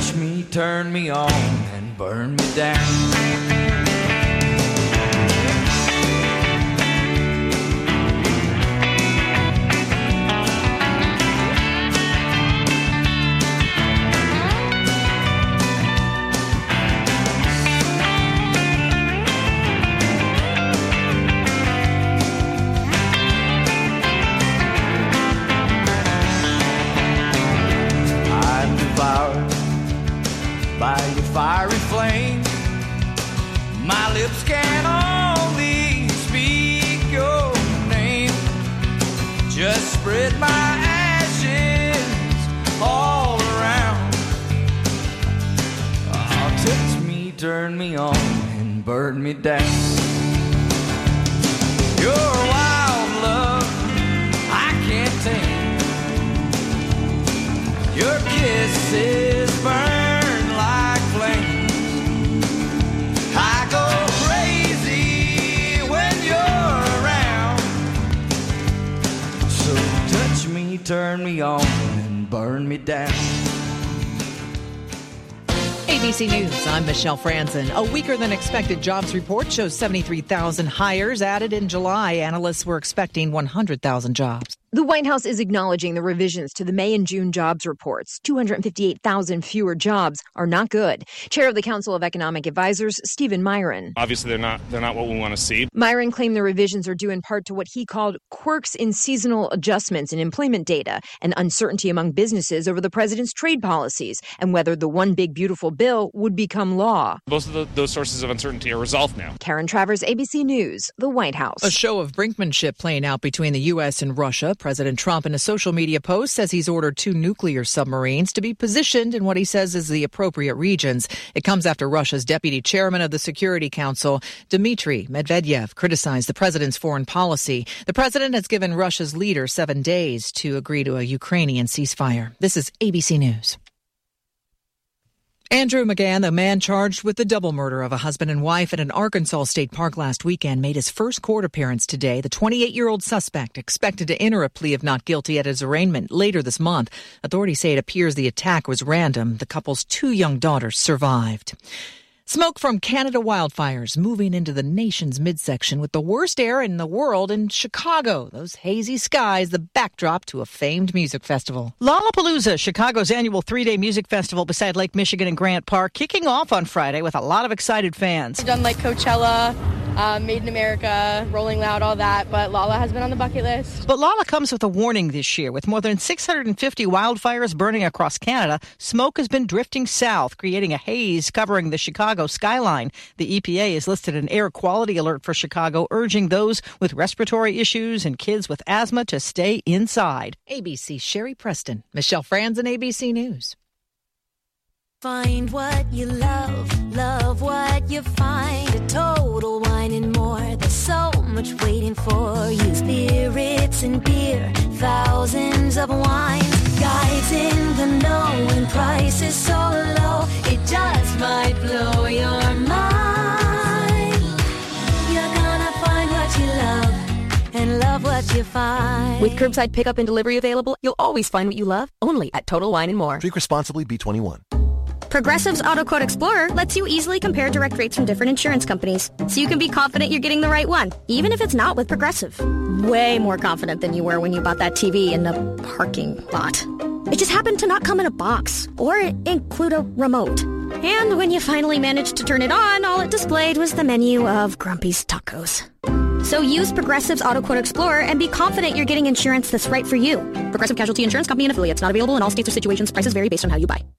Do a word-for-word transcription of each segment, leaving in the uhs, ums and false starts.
touch me, turn me on, and burn me down. By your fiery flame, my lips can only speak your name. Just spread my ashes all around. Oh, touch me, turn me on, and burn me down. Your wild love, I can't tame. Your kisses burn like flames. I go crazy when you're around. So touch me, turn me on, and burn me down. A B C News, I'm Michelle Franzen. A weaker than expected jobs report shows seventy-three thousand hires added in July. Analysts were expecting one hundred thousand jobs. The White House is acknowledging the revisions to the May and June jobs reports. two hundred fifty-eight thousand fewer jobs are not good. Chair of the Council of Economic Advisors, Stephen Miron. Obviously, they're not they're not what we want to see. Miron claimed the revisions are due in part to what he called quirks in seasonal adjustments in employment data and uncertainty among businesses over the president's trade policies and whether the One Big Beautiful Bill would become law. Most of the, those sources of uncertainty are resolved now. Karen Travers, A B C News, the White House. A show of brinkmanship playing out between the U S and Russia. President Trump, in a social media post, says he's ordered two nuclear submarines to be positioned in what he says is the appropriate regions. It comes after Russia's deputy chairman of the Security Council, Dmitry Medvedev, criticized the president's foreign policy. The president has given Russia's leader seven days to agree to a Ukrainian ceasefire. This is A B C News. Andrew McGann, the man charged with the double murder of a husband and wife at an Arkansas state park last weekend, made his first court appearance today. The twenty-eight-year-old suspect expected to enter a plea of not guilty at his arraignment later this month. Authorities say it appears the attack was random. The couple's two young daughters survived. Smoke from Canada wildfires moving into the nation's midsection with the worst air in the world in Chicago. Those hazy skies, the backdrop to a famed music festival. Lollapalooza, Chicago's annual three-day music festival beside Lake Michigan and Grant Park, kicking off on Friday with a lot of excited fans. We've done like Coachella, uh, Made in America, Rolling Loud, all that, but Lolla has been on the bucket list. But Lolla comes with a warning this year. With more than six hundred fifty wildfires burning across Canada, smoke has been drifting south, creating a haze covering the Chicago skyline. The E P A has listed an air quality alert for Chicago, urging those with respiratory issues and kids with asthma to stay inside. A B C's Sherry Preston, Michelle Franzen, A B C News. Find what you love, love what you find. A Total Wine and More. There's so much waiting for you. Spirits and beer, thousands of wines. Guides in the know and prices so low, it just might blow your mind. You're gonna find what you love and love what you find. With curbside pickup and delivery available, you'll always find what you love, only at Total Wine and More. Drink responsibly, B twenty-one. Progressive's Auto Quote Explorer lets you easily compare direct rates from different insurance companies, so you can be confident you're getting the right one, even if it's not with Progressive. Way more confident than you were when you bought that T V in the parking lot. It just happened to not come in a box or include a remote. And when you finally managed to turn it on, all it displayed was the menu of Grumpy's Tacos. So use Progressive's Auto Quote Explorer and be confident you're getting insurance that's right for you. Progressive Casualty Insurance Company and affiliates. Not available in all states or situations. Prices vary based on how you buy.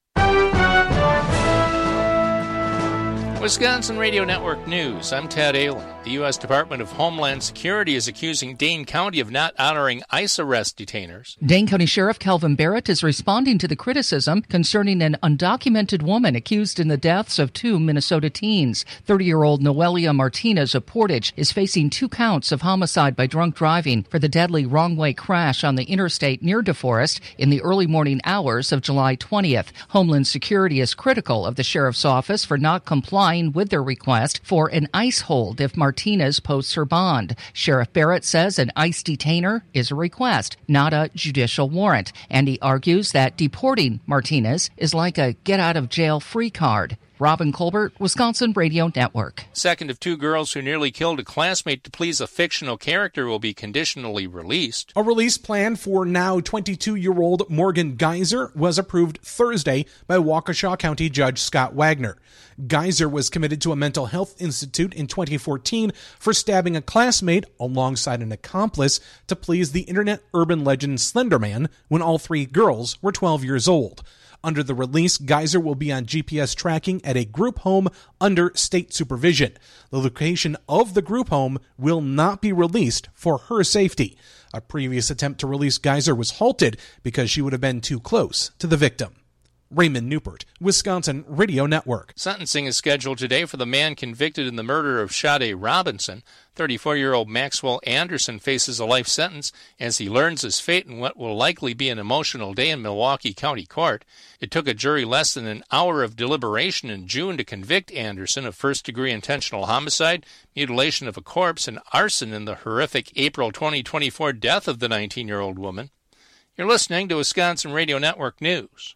Wisconsin Radio Network News. I'm Ted Allen. The U S Department of Homeland Security is accusing Dane County of not honoring ICE arrest detainers. Dane County Sheriff Kelvin Barrett is responding to the criticism concerning an undocumented woman accused in the deaths of two Minnesota teens. thirty-year-old Noelia Martinez of Portage is facing two counts of homicide by drunk driving for the deadly wrong-way crash on the interstate near DeForest in the early morning hours of July twentieth. Homeland Security is critical of the sheriff's office for not complying with their request for an ICE hold if Martinez Martinez posts her bond. Sheriff Barrett says an ICE detainer is a request, not a judicial warrant, and he argues that deporting Martinez is like a get-out-of-jail-free card. Robin Colbert, Wisconsin Radio Network. Second of two girls who nearly killed a classmate to please a fictional character will be conditionally released. A release plan for now twenty-two-year-old Morgan Geyser was approved Thursday by Waukesha County Judge Scott Wagner. Geyser was committed to a mental health institute in twenty fourteen for stabbing a classmate alongside an accomplice to please the internet urban legend Slenderman when all three girls were twelve years old. Under the release, Geyser will be on G P S tracking at a group home under state supervision. The location of the group home will not be released for her safety. A previous attempt to release Geyser was halted because she would have been too close to the victim. Raymond Newport, Wisconsin Radio Network. Sentencing is scheduled today for the man convicted in the murder of Shade Robinson. thirty-four-year-old Maxwell Anderson faces a life sentence as he learns his fate in what will likely be an emotional day in Milwaukee County Court. It took a jury less than an hour of deliberation in June to convict Anderson of first-degree intentional homicide, mutilation of a corpse, and arson in the horrific April twenty twenty-four death of the nineteen-year-old woman. You're listening to Wisconsin Radio Network News.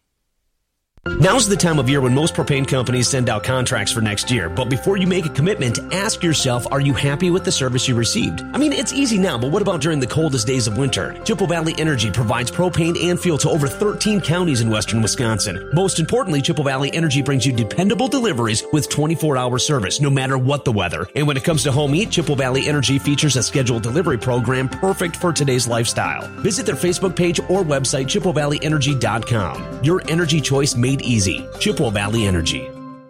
Now's the time of year when most propane companies send out contracts for next year. But before you make a commitment, ask yourself, are you happy with the service you received? I mean, it's easy now, but what about during the coldest days of winter? Chippewa Valley Energy provides propane and fuel to over thirteen counties in western Wisconsin. Most importantly, Chippewa Valley Energy brings you dependable deliveries with twenty-four hour service, no matter what the weather. And when it comes to home heat, Chippewa Valley Energy features a scheduled delivery program perfect for today's lifestyle. Visit their Facebook page or website, chippewa valley energy dot com. Your energy choice made easy. Chippewa Valley Energy.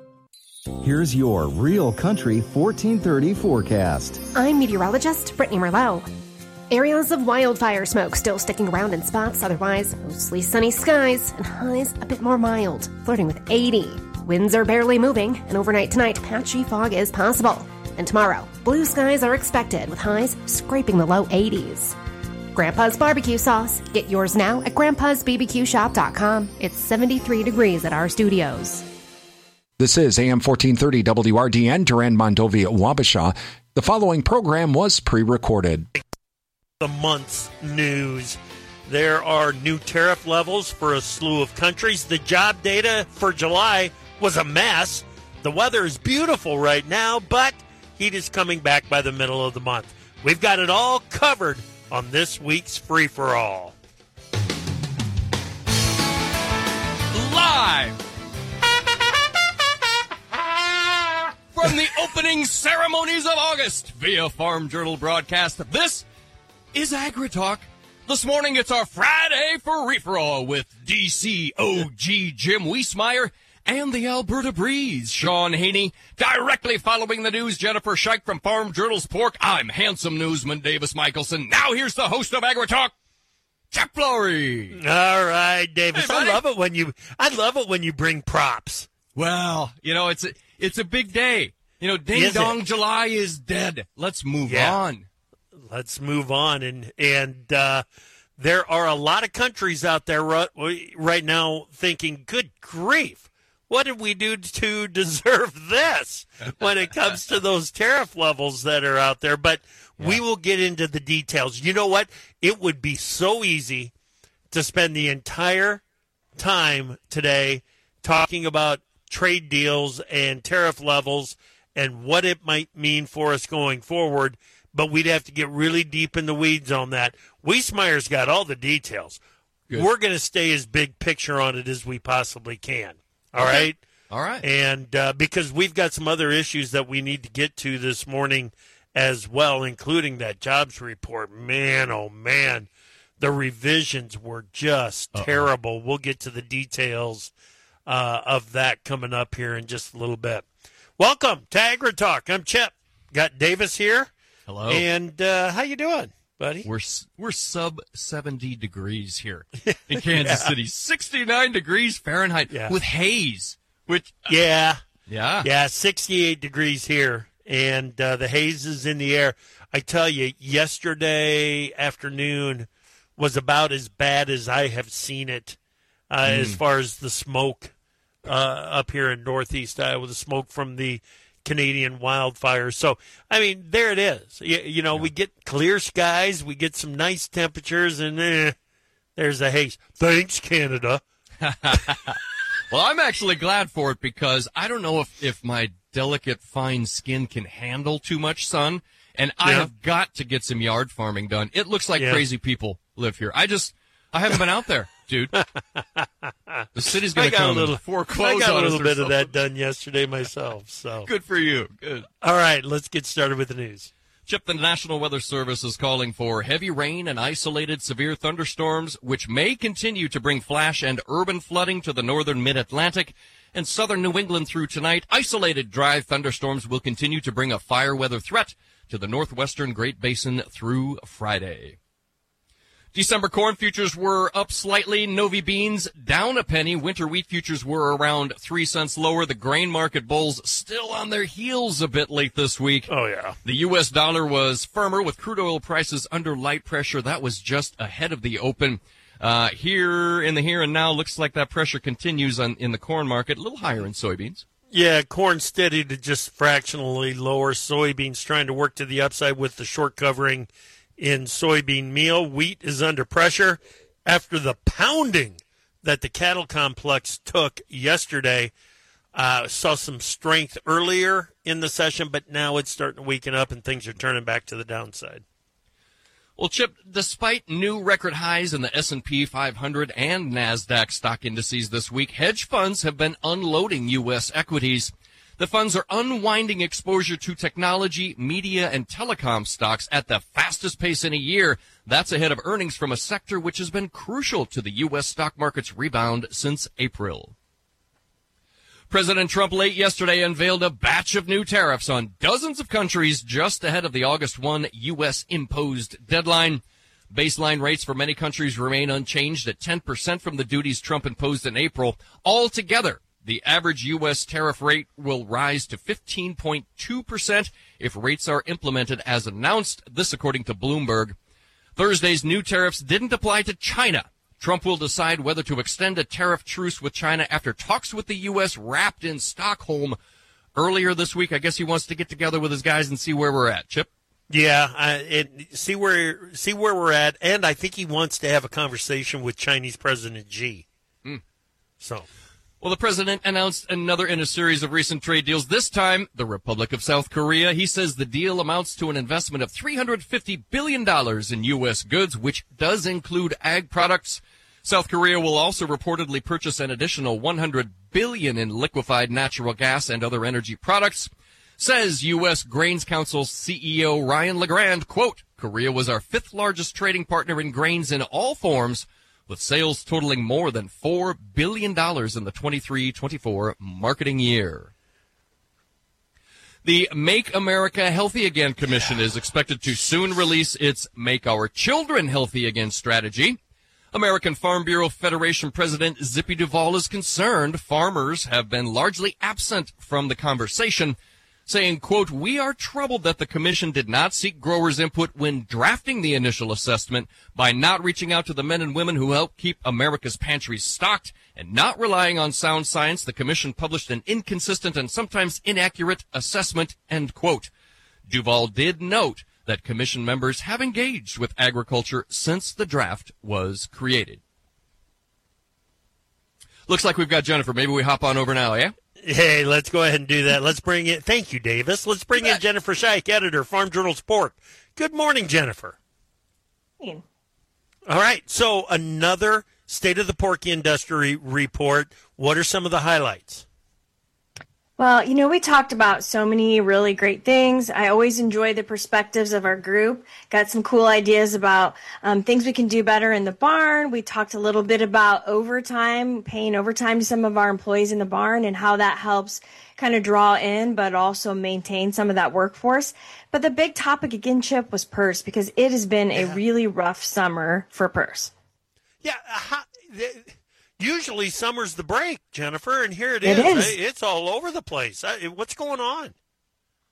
Here's your Real Country fourteen thirty forecast. I'm meteorologist Brittany Merlot. Areas of wildfire smoke still sticking around in spots, otherwise mostly sunny skies, and highs a bit more mild, flirting with eighty. Winds are barely moving, and overnight tonight, patchy fog is possible. And tomorrow, blue skies are expected, with highs scraping the low eighties. Grandpa's Barbecue Sauce. Get yours now at grandpas b b q shop dot com. It's seventy-three degrees at our studios. This is A M fourteen thirty W R D N, Durand, Mondovi, Wabasha. The following program was pre-recorded. The month's news. There are new tariff levels for a slew of countries. The job data for July was a mess. The weather is beautiful right now, but heat is coming back by the middle of the month. We've got it all covered on this week's Free-for-All. Live from the opening ceremonies of August via Farm Journal broadcast, this is AgriTalk. This morning it's our Friday Free-for-All with D C O G Jim Wiesmeyer and the Alberta Breeze, Sean Haney. Directly following the news, Jennifer Scheich from Farm Journal's Pork. I'm handsome newsman Davis Michelson. Now here's the host of AgriTalk, Jeff Flory. All right, Davis. Hey, I love it when you I love it when you bring props. Well, you know, it's a, it's a big day. You know, Ding Is Dong it? July is dead. Let's move Yeah. on. Let's move on. And and uh, there are a lot of countries out there right, right now thinking, good grief, what did we do to deserve this when it comes to those tariff levels that are out there? But yeah. we will get into the details. You know what? It would be so easy to spend the entire time today talking about trade deals and tariff levels and what it might mean for us going forward, but we'd have to get really deep in the weeds on that. Wiesmeyer's got all the details. Good. We're going to stay as big picture on it as we possibly can. All okay. right? All right. And uh, because we've got some other issues that we need to get to this morning as well, including that jobs report. Man, oh, man, the revisions were just Uh-oh. terrible. We'll get to the details uh, of that coming up here in just a little bit. Welcome to AgriTalk. I'm Chip. Got Davis here. Hello. And uh, how you doing, buddy? We're we're sub seventy degrees here in Kansas yeah. City. sixty-nine degrees Fahrenheit yeah. with haze. Which yeah. Yeah. Yeah, sixty-eight degrees here. And uh, the haze is in the air. I tell you, yesterday afternoon was about as bad as I have seen it uh, mm. as far as the smoke uh, up here in northeast Iowa, the smoke from the Canadian wildfires. So, I mean, there it is. You, you know, yeah. we get clear skies, we get some nice temperatures, and eh, there's a haze. Thanks, Canada. Well, I'm actually glad for it because I don't know if, if my delicate, fine skin can handle too much sun, and I Yeah. have got to get some yard farming done. It looks like Yeah. crazy people live here. I just, I haven't been out there, dude. The city's going I to got come a little, and foreclose I got on a us little or bit of something. that done yesterday myself. So Good for you. Good. All right, let's get started with the news. Chip, the National Weather Service is calling for heavy rain and isolated severe thunderstorms, which may continue to bring flash and urban flooding to the northern mid-Atlantic and southern New England through tonight. Isolated dry thunderstorms will continue to bring a fire weather threat to the northwestern Great Basin through Friday. December corn futures were up slightly. Novi beans down a penny. Winter wheat futures were around three cents lower. The grain market bulls still on their heels a bit late this week. Oh, yeah. The U S dollar was firmer with crude oil prices under light pressure. That was just ahead of the open. Uh, here in the here and now, looks like that pressure continues on in the corn market. A little higher in soybeans. Yeah, corn steady to just fractionally lower. Soybeans trying to work to the upside with the short covering in soybean meal. Wheat is under pressure after the pounding that the cattle complex took yesterday. Uh, saw some strength earlier in the session, but now it's starting to weaken up and things are turning back to the downside. Well, Chip, despite new record highs in the S and P five hundred and NASDAQ stock indices this week, hedge funds have been unloading U S equities. The funds are unwinding exposure to technology, media, and telecom stocks at the fastest pace in a year. That's ahead of earnings from a sector which has been crucial to the U S stock market's rebound since April. President Trump late yesterday unveiled a batch of new tariffs on dozens of countries just ahead of the August first U S imposed deadline. Baseline rates for many countries remain unchanged at ten percent from the duties Trump imposed in April. Altogether, the average U S tariff rate will rise to fifteen point two percent if rates are implemented as announced, this according to Bloomberg. Thursday's new tariffs didn't apply to China. Trump will decide whether to extend a tariff truce with China after talks with the U S wrapped in Stockholm earlier this week. I guess he wants to get together with his guys and see where we're at. Chip? Yeah, uh, it, see where see where we're at, and I think he wants to have a conversation with Chinese President Xi. Mm. So... Well, the president announced another in a series of recent trade deals, this time the Republic of South Korea. He says the deal amounts to an investment of three hundred fifty billion dollars in U S goods, which does include ag products. South Korea will also reportedly purchase an additional one hundred billion dollars in liquefied natural gas and other energy products. Says U S Grains Council C E O Ryan LeGrand, quote, Korea was our fifth largest trading partner in grains in all forms, with sales totaling more than four billion dollars in the twenty-three twenty-four marketing year. The Make America Healthy Again Commission is expected to soon release its Make Our Children Healthy Again strategy. American Farm Bureau Federation President Zippy Duvall is concerned farmers have been largely absent from the conversation, saying, quote, we are troubled that the commission did not seek growers' input when drafting the initial assessment by not reaching out to the men and women who help keep America's pantries stocked and not relying on sound science. The commission published an inconsistent and sometimes inaccurate assessment, end quote. Duvall did note that commission members have engaged with agriculture since the draft was created. Looks like we've got Jennifer. Maybe we hop on over now, yeah? Hey, let's go ahead and do that. Let's bring in, thank you, Davis. Let's bring in Jennifer Scheich, editor, Farm Journal Sport. Good morning, Jennifer. Morning. All right, so another State of the Pork Industry report. What are some of the highlights? Well, you know, we talked about so many really great things. I always enjoy the perspectives of our group. Got some cool ideas about um, things we can do better in the barn. We talked a little bit about overtime, paying overtime to some of our employees in the barn and how that helps kind of draw in, but also maintain some of that workforce. But the big topic again, Chip, was P R S, because it has been a really rough summer for P R S. Yeah, how, usually summer's the break, Jennifer, and here it It is. is. It's all over the place. What's going on?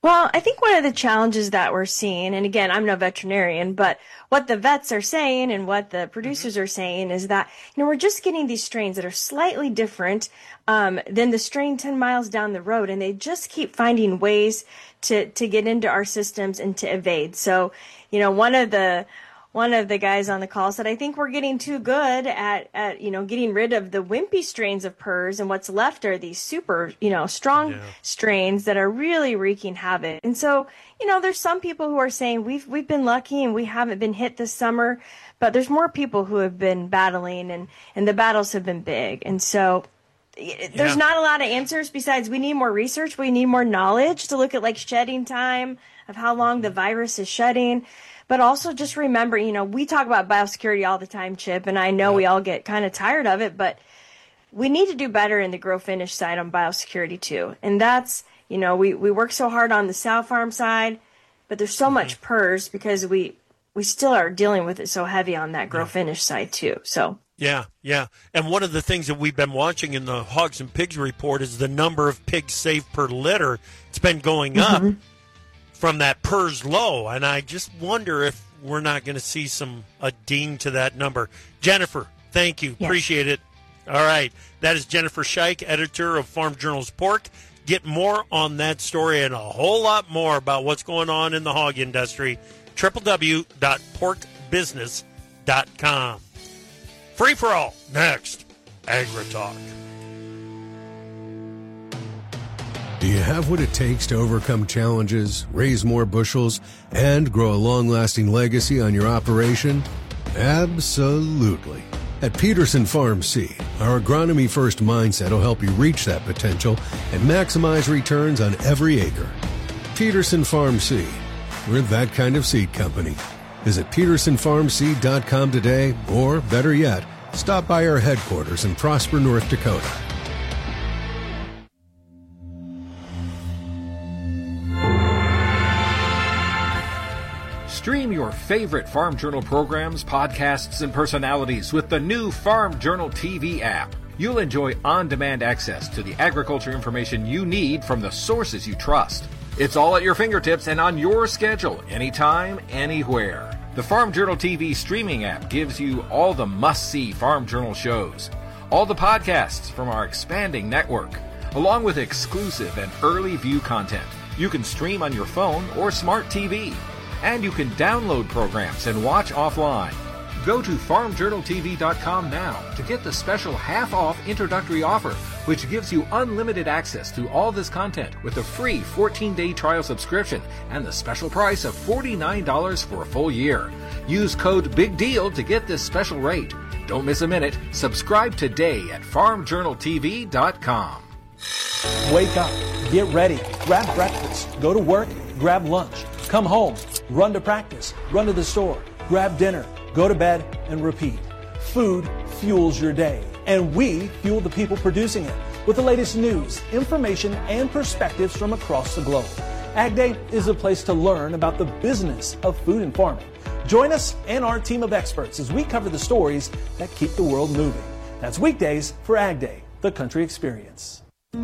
Well, I think one of the challenges that we're seeing, and again, I'm no veterinarian, but what the vets are saying and what the producers are saying is that, you know, we're just getting these strains that are slightly different um, than the strain ten miles down the road, and they just keep finding ways to, to get into our systems and to evade. So, you know, one of the One of the guys on the call said, I think we're getting too good at, at, you know, getting rid of the wimpy strains of P R R S, and what's left are these super, you know, strong yeah. strains that are really wreaking havoc. And so, you know, there's some people who are saying we've, we've been lucky and we haven't been hit this summer, but there's more people who have been battling, and, and the battles have been big. And so there's yeah. not a lot of answers besides we need more research. We need more knowledge to look at like shedding time of how long the virus is shedding. But also just remember, you know, we talk about biosecurity all the time, Chip, and I know yeah. we all get kind of tired of it, but we need to do better in the grow finish side on biosecurity too. And that's, you know, we, we work so hard on the sow farm side, but there's so mm-hmm. much P R R S because we, we still are dealing with it so heavy on that grow yeah. finish side too. So. Yeah, yeah. And one of the things that we've been watching in the Hogs and Pigs report is the number of pigs saved per litter. It's been going mm-hmm. up from that P R R S low, and I just wonder if we're not going to see some a ding to that number. Jennifer, thank you. Yes. Appreciate it. All right. That is Jennifer Scheich, editor of Farm Journal's Pork. Get more on that story and a whole lot more about what's going on in the hog industry. w w w dot pork business dot com. Free for all. Next, AgriTalk. Do you have what it takes to overcome challenges, raise more bushels, and grow a long-lasting legacy on your operation? Absolutely. At Peterson Farm Seed, our agronomy-first mindset will help you reach that potential and maximize returns on every acre. Peterson Farm Seed. We're that kind of seed company. Visit peterson farm seed dot com today, or better yet, stop by our headquarters in Prosper, North Dakota. Stream your favorite Farm Journal programs, podcasts, and personalities with the new Farm Journal T V app. You'll enjoy on-demand access to the agriculture information you need from the sources you trust. It's all at your fingertips and on your schedule, anytime, anywhere. The Farm Journal T V streaming app gives you all the must-see Farm Journal shows, all the podcasts from our expanding network, along with exclusive and early view content. You can stream on your phone or smart T V. And you can download programs and watch offline. Go to farm journal t v dot com now to get the special half-off introductory offer, which gives you unlimited access to all this content with a free fourteen-day trial subscription and the special price of forty-nine dollars for a full year. Use code BIGDEAL to get this special rate. Don't miss a minute. Subscribe today at farm journal t v dot com. Wake up, get ready, grab breakfast, go to work, grab lunch, come home, run to practice, run to the store, grab dinner, go to bed, and repeat. Food fuels your day, and we fuel the people producing it with the latest news, information, and perspectives from across the globe. Ag Day is a place to learn about the business of food and farming. Join us and our team of experts as we cover the stories that keep the world moving. That's weekdays for Ag Day, the country experience.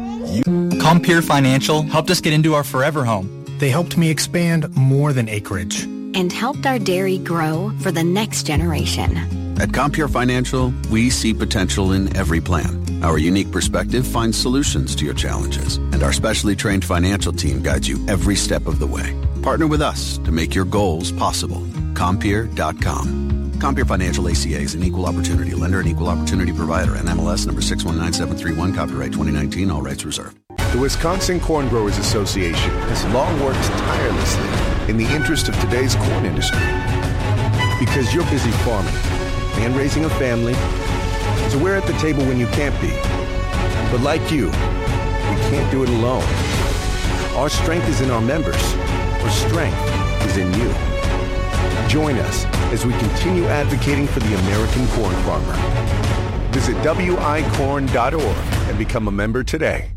Compeer Financial helped us get into our forever home. They helped me expand more than acreage. And helped our dairy grow for the next generation. At Compeer Financial, we see potential in every plan. Our unique perspective finds solutions to your challenges, and our specially trained financial team guides you every step of the way. Partner with us to make your goals possible. Compeer dot com. Compeer Financial A C A is an equal opportunity lender and equal opportunity provider. N M L S number six one nine seven three one, copyright twenty nineteen, all rights reserved. The Wisconsin Corn Growers Association has long worked tirelessly in the interest of today's corn industry. Because you're busy farming and raising a family, so we're at the table when you can't be. But like you, we can't do it alone. Our strength is in our members. Our strength is in you. Join us as we continue advocating for the American corn farmer. Visit w i corn dot org and become a member today.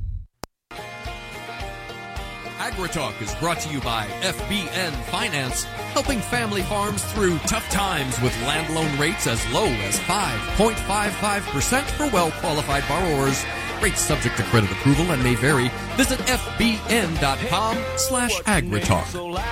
AgriTalk is brought to you by F B N Finance, helping family farms through tough times with land loan rates as low as five point five five percent for well-qualified borrowers Rates subject to credit approval and may vary. Visit fbn.com slash agritalk.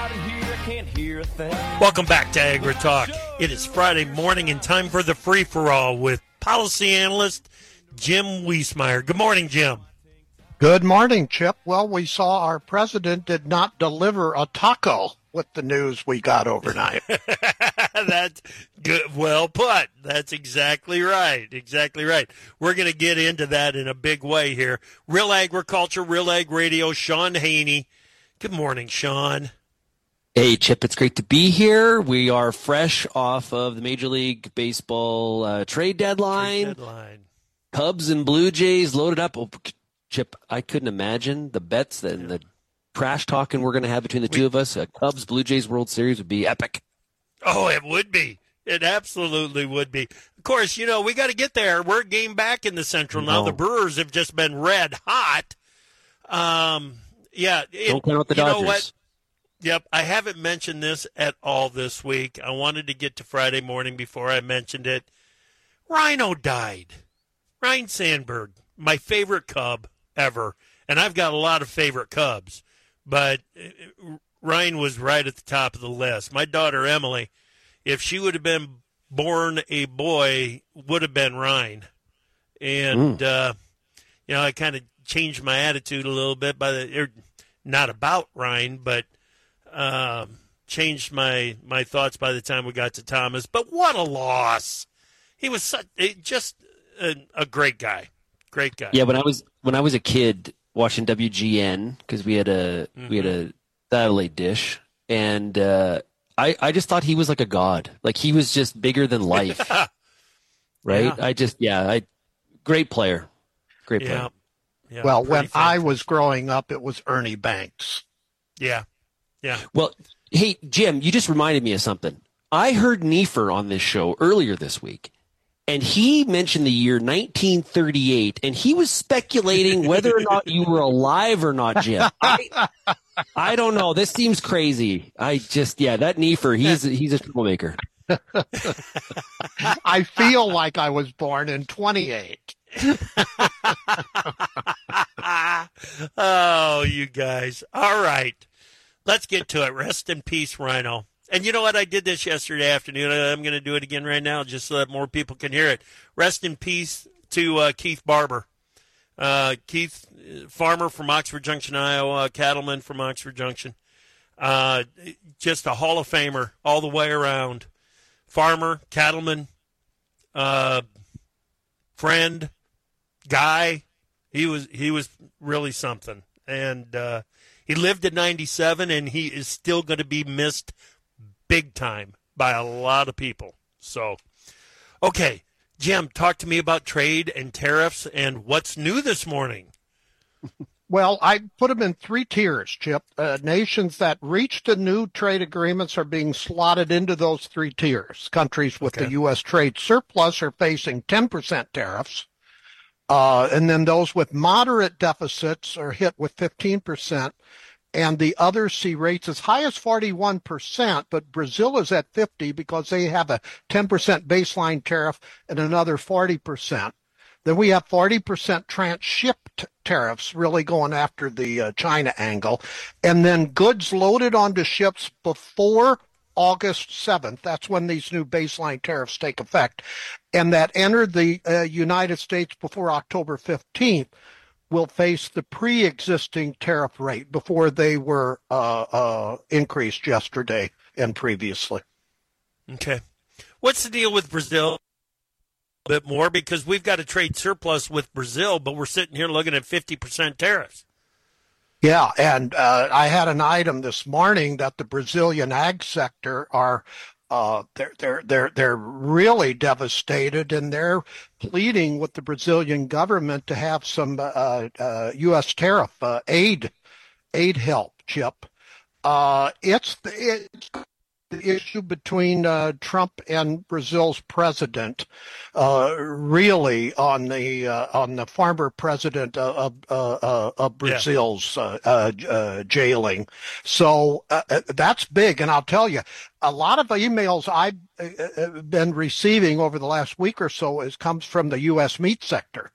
Welcome back to AgriTalk. It is Friday morning and time for the free-for-all with policy analyst Jim Wiesemeyer. Good morning, Jim. Good morning, Chip. Well, we saw our president did not deliver a taco with the news we got overnight. That's good. Well put. That's exactly right. Exactly right. We're going to get into that in a big way here. Real Agriculture, Real Ag Radio, Sean Haney. Good morning, Sean. Hey, Chip, it's great to be here. We are fresh off of the Major League Baseball uh, trade deadline. Trade deadline. Cubs and Blue Jays loaded up. Oh, Chip, I couldn't imagine the bets that and the trash talking we're going to have between the two of us. A Cubs Blue Jays World Series would be epic. Oh, it would be. It absolutely would be. Of course, you know, we got to get there. We're a game back in the Central now. No. The Brewers have just been red hot. Um, yeah. It, Don't count out the you Dodgers. Know what? Yep, I haven't mentioned this at all this week. I wanted to get to Friday morning before I mentioned it. Rhino died. Ryne Sandberg, my favorite Cub ever. And I've got a lot of favorite Cubs. But Ryan was right at the top of the list. My daughter, Emily, if she would have been born a boy, would have been Ryan. And, mm. uh, you know, I kind of changed my attitude a little bit by the, er, not about Ryan, but um, changed my, my thoughts by the time we got to Thomas. But what a loss. He was such, just a, a great guy. Great guy. Yeah, when I was when I was a kid watching W G N, because we had a mm-hmm. we had a satellite dish, and uh, I I just thought he was like a god. Like he was just bigger than life. Right? Yeah. I just yeah, I great player. Great player. Yeah. Yeah, well, when fantastic. I was growing up, it was Ernie Banks. Yeah. Yeah. Well, hey, Jim, you just reminded me of something. I heard Niefer on this show earlier this week, and he mentioned the year nineteen thirty-eight, and he was speculating whether or not you were alive or not, Jim. I, I don't know. This seems crazy. I just, yeah, that Niefer, he's, he's a troublemaker. I feel like I was born in twenty-eight. Oh, you guys. All right. Let's get to it. Rest in peace, Rhino. And you know what? I did this yesterday afternoon. I'm going to do it again right now just so that more people can hear it. Rest in peace to uh, Keith Barber. Uh, Keith, farmer from Oxford Junction, Iowa, cattleman from Oxford Junction. Uh, just a Hall of Famer all the way around. Farmer, cattleman, uh, friend, guy. He was he was really something. And uh, he lived at ninety-seven, and he is still going to be missed big time by a lot of people. So, okay, Jim, talk to me about trade and tariffs and what's new this morning. Well, I put them in three tiers, Chip. Uh, nations that reached the new trade agreements are being slotted into those three tiers. Countries with okay. the U S trade surplus are facing ten percent tariffs. Uh, and then those with moderate deficits are hit with fifteen percent. And the others see rates as high as forty-one percent, but Brazil is at fifty because they have a ten percent baseline tariff and another forty percent. Then we have forty percent transshipped tariffs really going after the uh, China angle. And then goods loaded onto ships before August seventh. That's when these new baseline tariffs take effect. And that entered the uh, United States before October fifteenth. Will face the pre-existing tariff rate before they were uh, uh, increased yesterday and previously. Okay. What's the deal with Brazil? A bit more because we've got a trade surplus with Brazil, but we're sitting here looking at fifty percent tariffs. Yeah, and uh, I had an item this morning that the Brazilian ag sector are Uh, they're they're they're they're really devastated, and they're pleading with the Brazilian government to have some uh, uh, U S tariff uh, aid aid help. Chip, uh, it's the, it's the issue between uh, Trump and Brazil's president, uh, really on the uh, on the former president of uh, uh, of Brazil's yeah. uh, uh, jailing. So uh, that's big, and I'll tell you. A lot of emails I've been receiving over the last week or so is comes from the U S meat sector.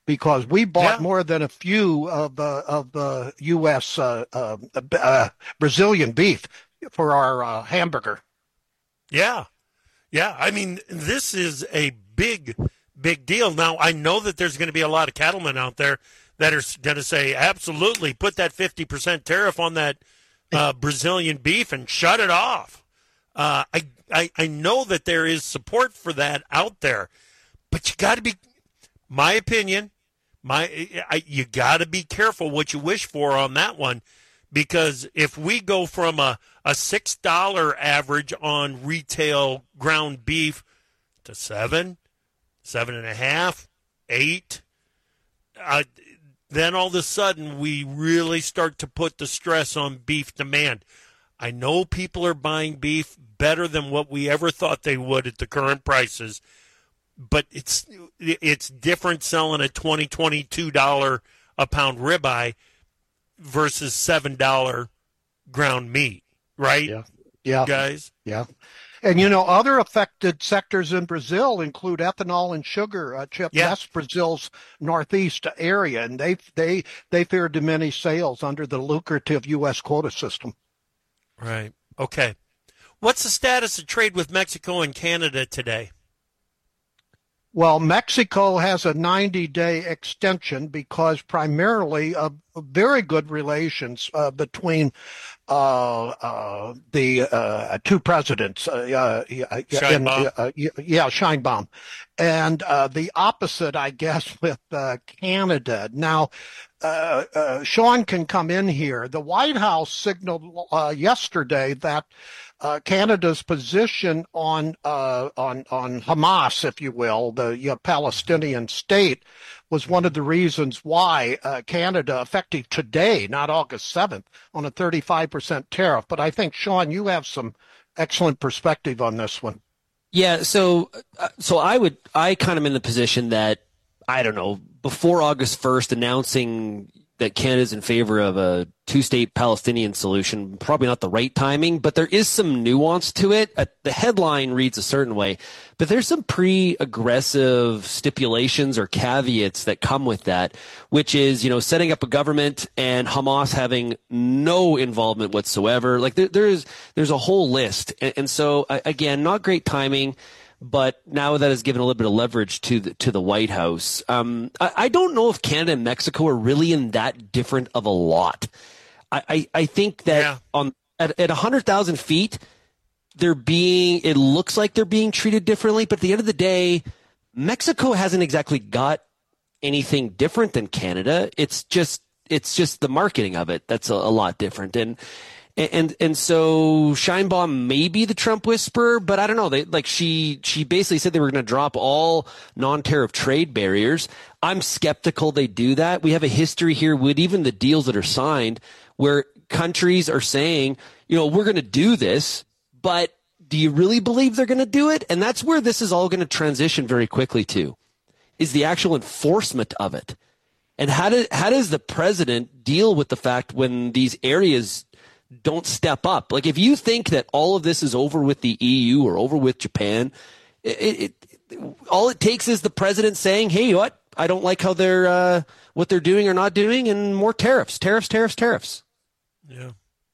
because we bought Yeah. more than a few of the of the U S Uh, uh, uh, Brazilian beef for our uh, hamburger. Yeah. Yeah. I mean, this is a big, big deal. Now, I know that there's going to be a lot of cattlemen out there that are going to say, absolutely, put that fifty percent tariff on that uh, Brazilian beef and shut it off. Uh, I, I I know that there is support for that out there, but you got to be, my opinion, my I, you got to be careful what you wish for on that one, because if we go from a, a six dollar average on retail ground beef to seven, seven and a half, eight, uh, then all of a sudden we really start to put the stress on beef demand. I know people are buying beef better than what we ever thought they would at the current prices, but it's it's different selling a twenty, twenty-two dollars a pound ribeye versus seven dollars ground meat, right? Yeah. Yeah. Guys? Yeah. And, you know, other affected sectors in Brazil include ethanol and sugar, uh, Chip. Yeah. That's Brazil's northeast area, and they they they fear diminished sales under the lucrative U S quota system. Right. Okay. What's the status of trade with Mexico and Canada today? Well, Mexico has a ninety-day extension because primarily of very good relations uh, between uh, uh, the uh, two presidents. Uh, uh, Sheinbaum. uh, yeah, Sheinbaum. And uh, the opposite, I guess, with uh, Canada. Now, uh, uh, Sean can come in here. The White House signaled uh, yesterday that Uh, Canada's position on uh, on on Hamas, if you will, the you know, Palestinian state, was one of the reasons why uh, Canada, effective today, not August seventh, on a thirty-five percent tariff. But I think, Sean, you have some excellent perspective on this one. Yeah, so uh, so I would I kind of in the position that I don't know before August first announcing that Canada's in favor of a two-state Palestinian solution, probably not the right timing, but there is some nuance to it. Uh, the headline reads a certain way, but there's some pre-aggressive stipulations or caveats that come with that, which is, you know, setting up a government and Hamas having no involvement whatsoever. Like there, there's there's a whole list, and, and so uh, again, not great timing. But now that has given a little bit of leverage to the, to the White House. Um, I, I don't know if Canada and Mexico are really in that different of a lot. I, I, I think that yeah. on at, at one hundred thousand feet, they're being, it looks like they're being treated differently. But at the end of the day, Mexico hasn't exactly got anything different than Canada. It's just, it's just the marketing of it that's a, a lot different. And, And and so Sheinbaum may be the Trump whisperer, but I don't know. They like she she basically said they were going to drop all non-tariff trade barriers. I'm skeptical they do that. We have a history here with even the deals that are signed where countries are saying, you know, we're going to do this, but do you really believe they're going to do it? And that's where this is all going to transition very quickly to, is the actual enforcement of it. And how do, how does the president deal with the fact when these areas don't step up? Like, if you think that all of this is over with the E U or over with Japan, it, it, it all it takes is the president saying, "Hey, what? I don't like how they're uh, what they're doing or not doing," and more tariffs, tariffs, tariffs, tariffs. Yeah,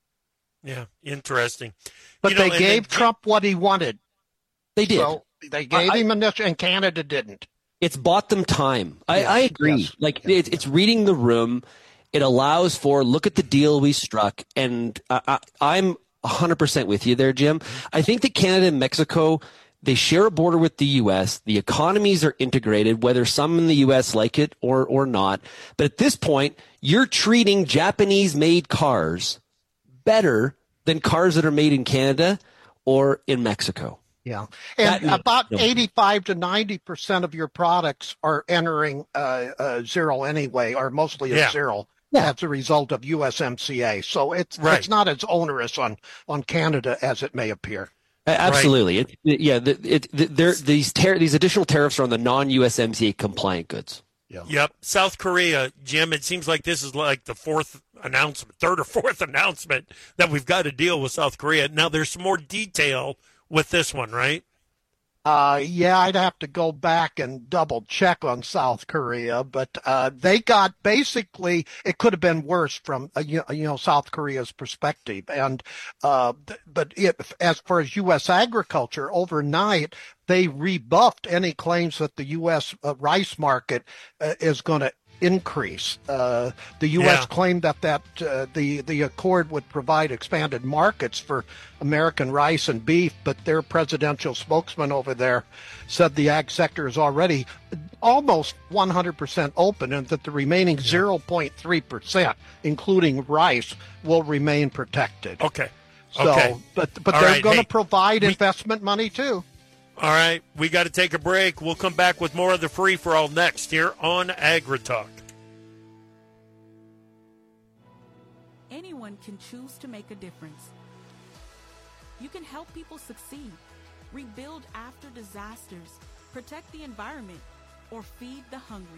yeah, interesting. But you know, they gave then, Trump what he wanted. They did. So they gave I, him initial, and Canada didn't. It's bought them time. I, yes, I agree. Yes, like yes. It, it's reading the room. It allows for, look at the deal we struck, and I, I, I'm one hundred percent with you there, Jim. I think that Canada and Mexico, they share a border with the U S. The economies are integrated, whether some in the U S like it or, or not. But at this point, you're treating Japanese-made cars better than cars that are made in Canada or in Mexico. Yeah. And That, about no. eighty-five to ninety percent of your products are entering uh, uh, zero anyway, or mostly at Yeah. zero. Yeah. As a result of U S M C A. So it's Right. it's not as onerous on, on Canada as it may appear. Uh, Absolutely. It, it, yeah. The, it, the, there, these tar- these additional tariffs are on the non-U S M C A compliant goods. Yeah. Yep. South Korea, Jim, it seems like this is like the fourth announcement, third or fourth announcement that we've got to deal with South Korea. Now, there's some more detail with this one, right? Uh, yeah, I'd have to go back and double check on South Korea, but uh, they got basically, it could have been worse from, uh, you, you know, South Korea's perspective. And, uh, but it, as far as U S agriculture, overnight, they rebuffed any claims that the U S uh, rice market uh, is going to increase. Uh, the U S Yeah. claimed that, that uh, the, the accord would provide expanded markets for American rice and beef, but their presidential spokesman over there said the ag sector is already almost one hundred percent open and that the remaining zero point three percent, including rice, will remain protected. Okay. So, Okay. but, but All they're right. going to Hey, provide we- investment money too. All right, we got to take a break. We'll come back with more of the free-for-all next here on AgriTalk. Anyone can choose to make a difference. You can help people succeed, rebuild after disasters, protect the environment, or feed the hungry.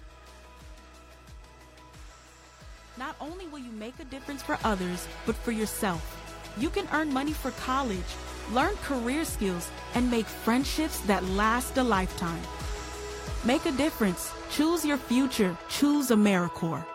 Not only will you make a difference for others, but for yourself. You can earn money for college, learn career skills, and make friendships that last a lifetime. Make a difference. Choose your future. Choose AmeriCorps.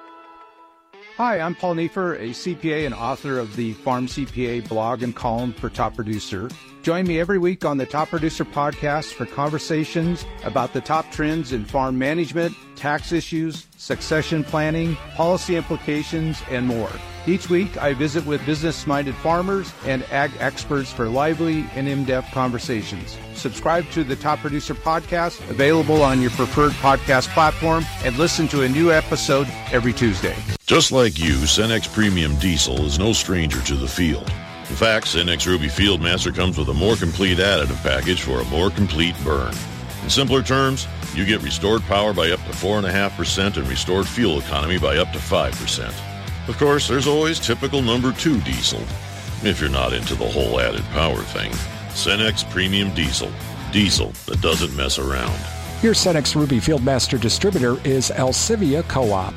Hi, I'm Paul Neiffer, a C P A and author of the Farm C P A blog and column for Top Producer. Join me every week on the Top Producer podcast for conversations about the top trends in farm management, tax issues, succession planning, policy implications, and more. Each week, I visit with business-minded farmers and ag experts for lively and in-depth conversations. Subscribe to the Top Producer podcast, available on your preferred podcast platform, and listen to a new episode every Tuesday. Just like you, Cenex Premium Diesel is no stranger to the field. In fact, Cenex Ruby Fieldmaster comes with a more complete additive package for a more complete burn. In simpler terms, you get restored power by up to four point five percent and restored fuel economy by up to five percent. Of course, there's always typical number two diesel, if you're not into the whole added power thing. Cenex Premium Diesel. Diesel that doesn't mess around. Your Cenex Ruby Fieldmaster distributor is Alcivia Co-op.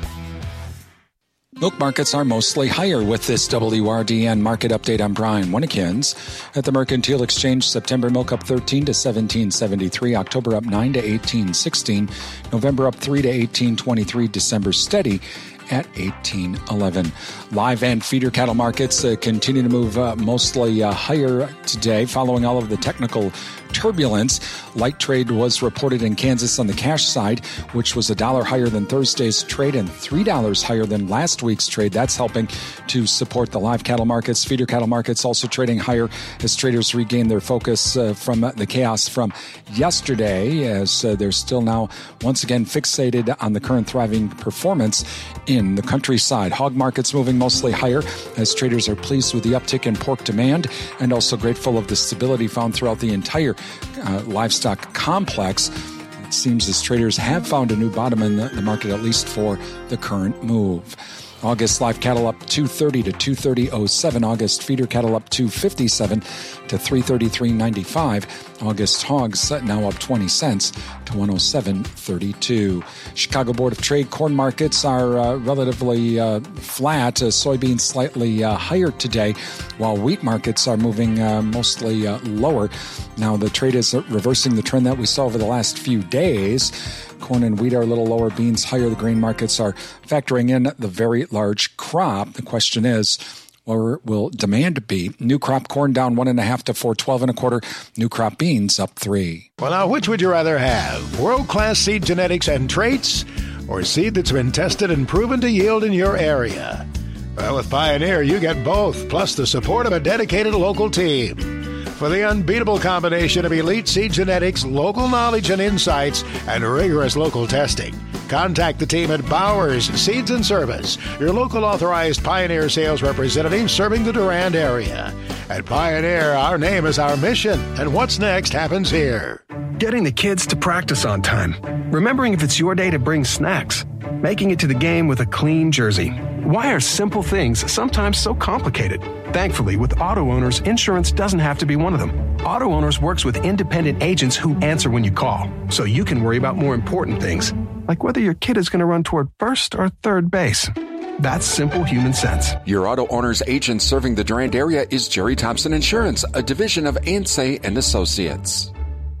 Milk markets are mostly higher with this W R D N market update. I'm Brian Winnekins. At the Mercantile Exchange, September milk up thirteen to seventeen seventy-three, October up nine to eighteen sixteen, November up three to eighteen twenty-three, December steady at eighteen eleven. Live and feeder cattle markets uh, continue to move uh, mostly uh, higher today following all of the technical turbulence. Light trade was reported in Kansas on the cash side, which was a dollar higher than Thursday's trade and three dollars higher than last week's trade. That's helping to support the live cattle markets. Feeder cattle markets also trading higher as traders regain their focus uh, from the chaos from yesterday, as uh, they're still now once again fixated on the current thriving performance in the countryside. Hog markets moving mostly higher as traders are pleased with the uptick in pork demand and also grateful of the stability found throughout the entire uh, livestock complex. It seems as traders have found a new bottom in the, the market, at least for the current move. August live cattle up two thirty to two thirty oh seven. August feeder cattle up two fifty-seven to three thirty-three ninety-five. August hogs now up twenty cents to one oh seven thirty-two. Chicago Board of Trade corn markets are uh, relatively uh, flat. Uh, soybeans slightly uh, higher today, while wheat markets are moving uh, mostly uh, lower. Now the trade is reversing the trend that we saw over the last few days. Corn and wheat are a little lower, beans higher. The grain markets are factoring in the very large crop. The question is, where will demand be? New crop corn down one and a half to four twelve and a quarter. New crop beans up three. Well, now, which would you rather have? World-class seed genetics and traits, or seed that's been tested and proven to yield in your area? Well, with Pioneer, you get both, plus the support of a dedicated local team. For the unbeatable combination of elite seed genetics, local knowledge and insights, and rigorous local testing, contact the team at Bowers Seeds and Service, your local authorized Pioneer sales representative serving the Durand area. At Pioneer, our name is our mission, and what's next happens here. Getting the kids to practice on time. Remembering if it's your day to bring snacks. Making it to the game with a clean jersey. Why are simple things sometimes so complicated? Thankfully, with Auto Owners, insurance doesn't have to be one of them. Auto Owners works with independent agents who answer when you call, so you can worry about more important things, like whether your kid is going to run toward first or third base. That's simple human sense. Your Auto Owners agent serving the Durand area is Jerry Thompson Insurance, a division of Ansay and Associates.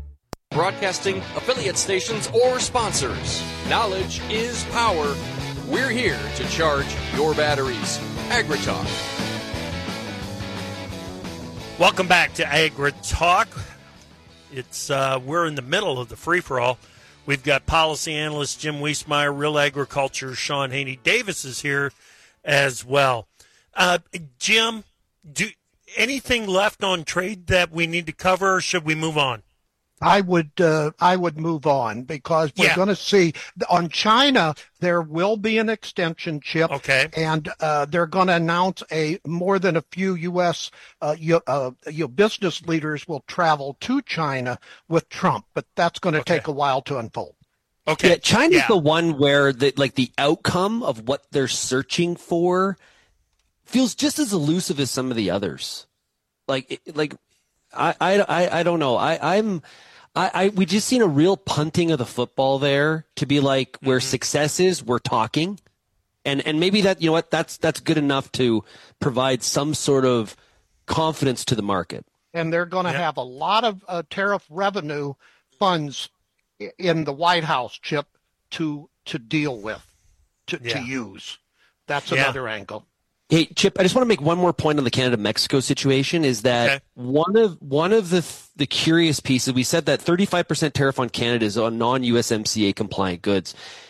broadcasting, affiliate stations, or sponsors. Knowledge is power. We're here to charge your batteries. AgriTalk. Welcome back to AgriTalk. It's uh, we're in the middle of the free-for-all. We've got policy analyst Jim Wiesmeyer, Real Agriculture, Sean Haney. Davis is here as well. Uh, Jim, do anything left on trade that we need to cover, or should we move on? I would uh, I would move on because we're Yeah. going to see on China there will be an extension, Chip. Okay. And uh, they're going to announce a more than a few U S Uh, you, uh, you business leaders will travel to China with Trump, but that's going to take a while to unfold. Okay. Yeah, China's Yeah. the one where the like the outcome of what they're searching for feels just as elusive as some of the others. Like it- like I I I, I don't know. I I'm I, I we just seen a real punting of the football there to be like where success is, we're talking. And and maybe that you know what, that's that's good enough to provide some sort of confidence to the market. And they're going to have a lot of uh, tariff revenue funds i- in the White House, Chip, to to deal with, to, Yeah. to use. That's Yeah. another angle. Hey, Chip, I just want to make one more point on the Canada-Mexico situation is that one of one of the the curious pieces, we said that thirty-five percent tariff on Canada is on non-U S M C A compliant goods.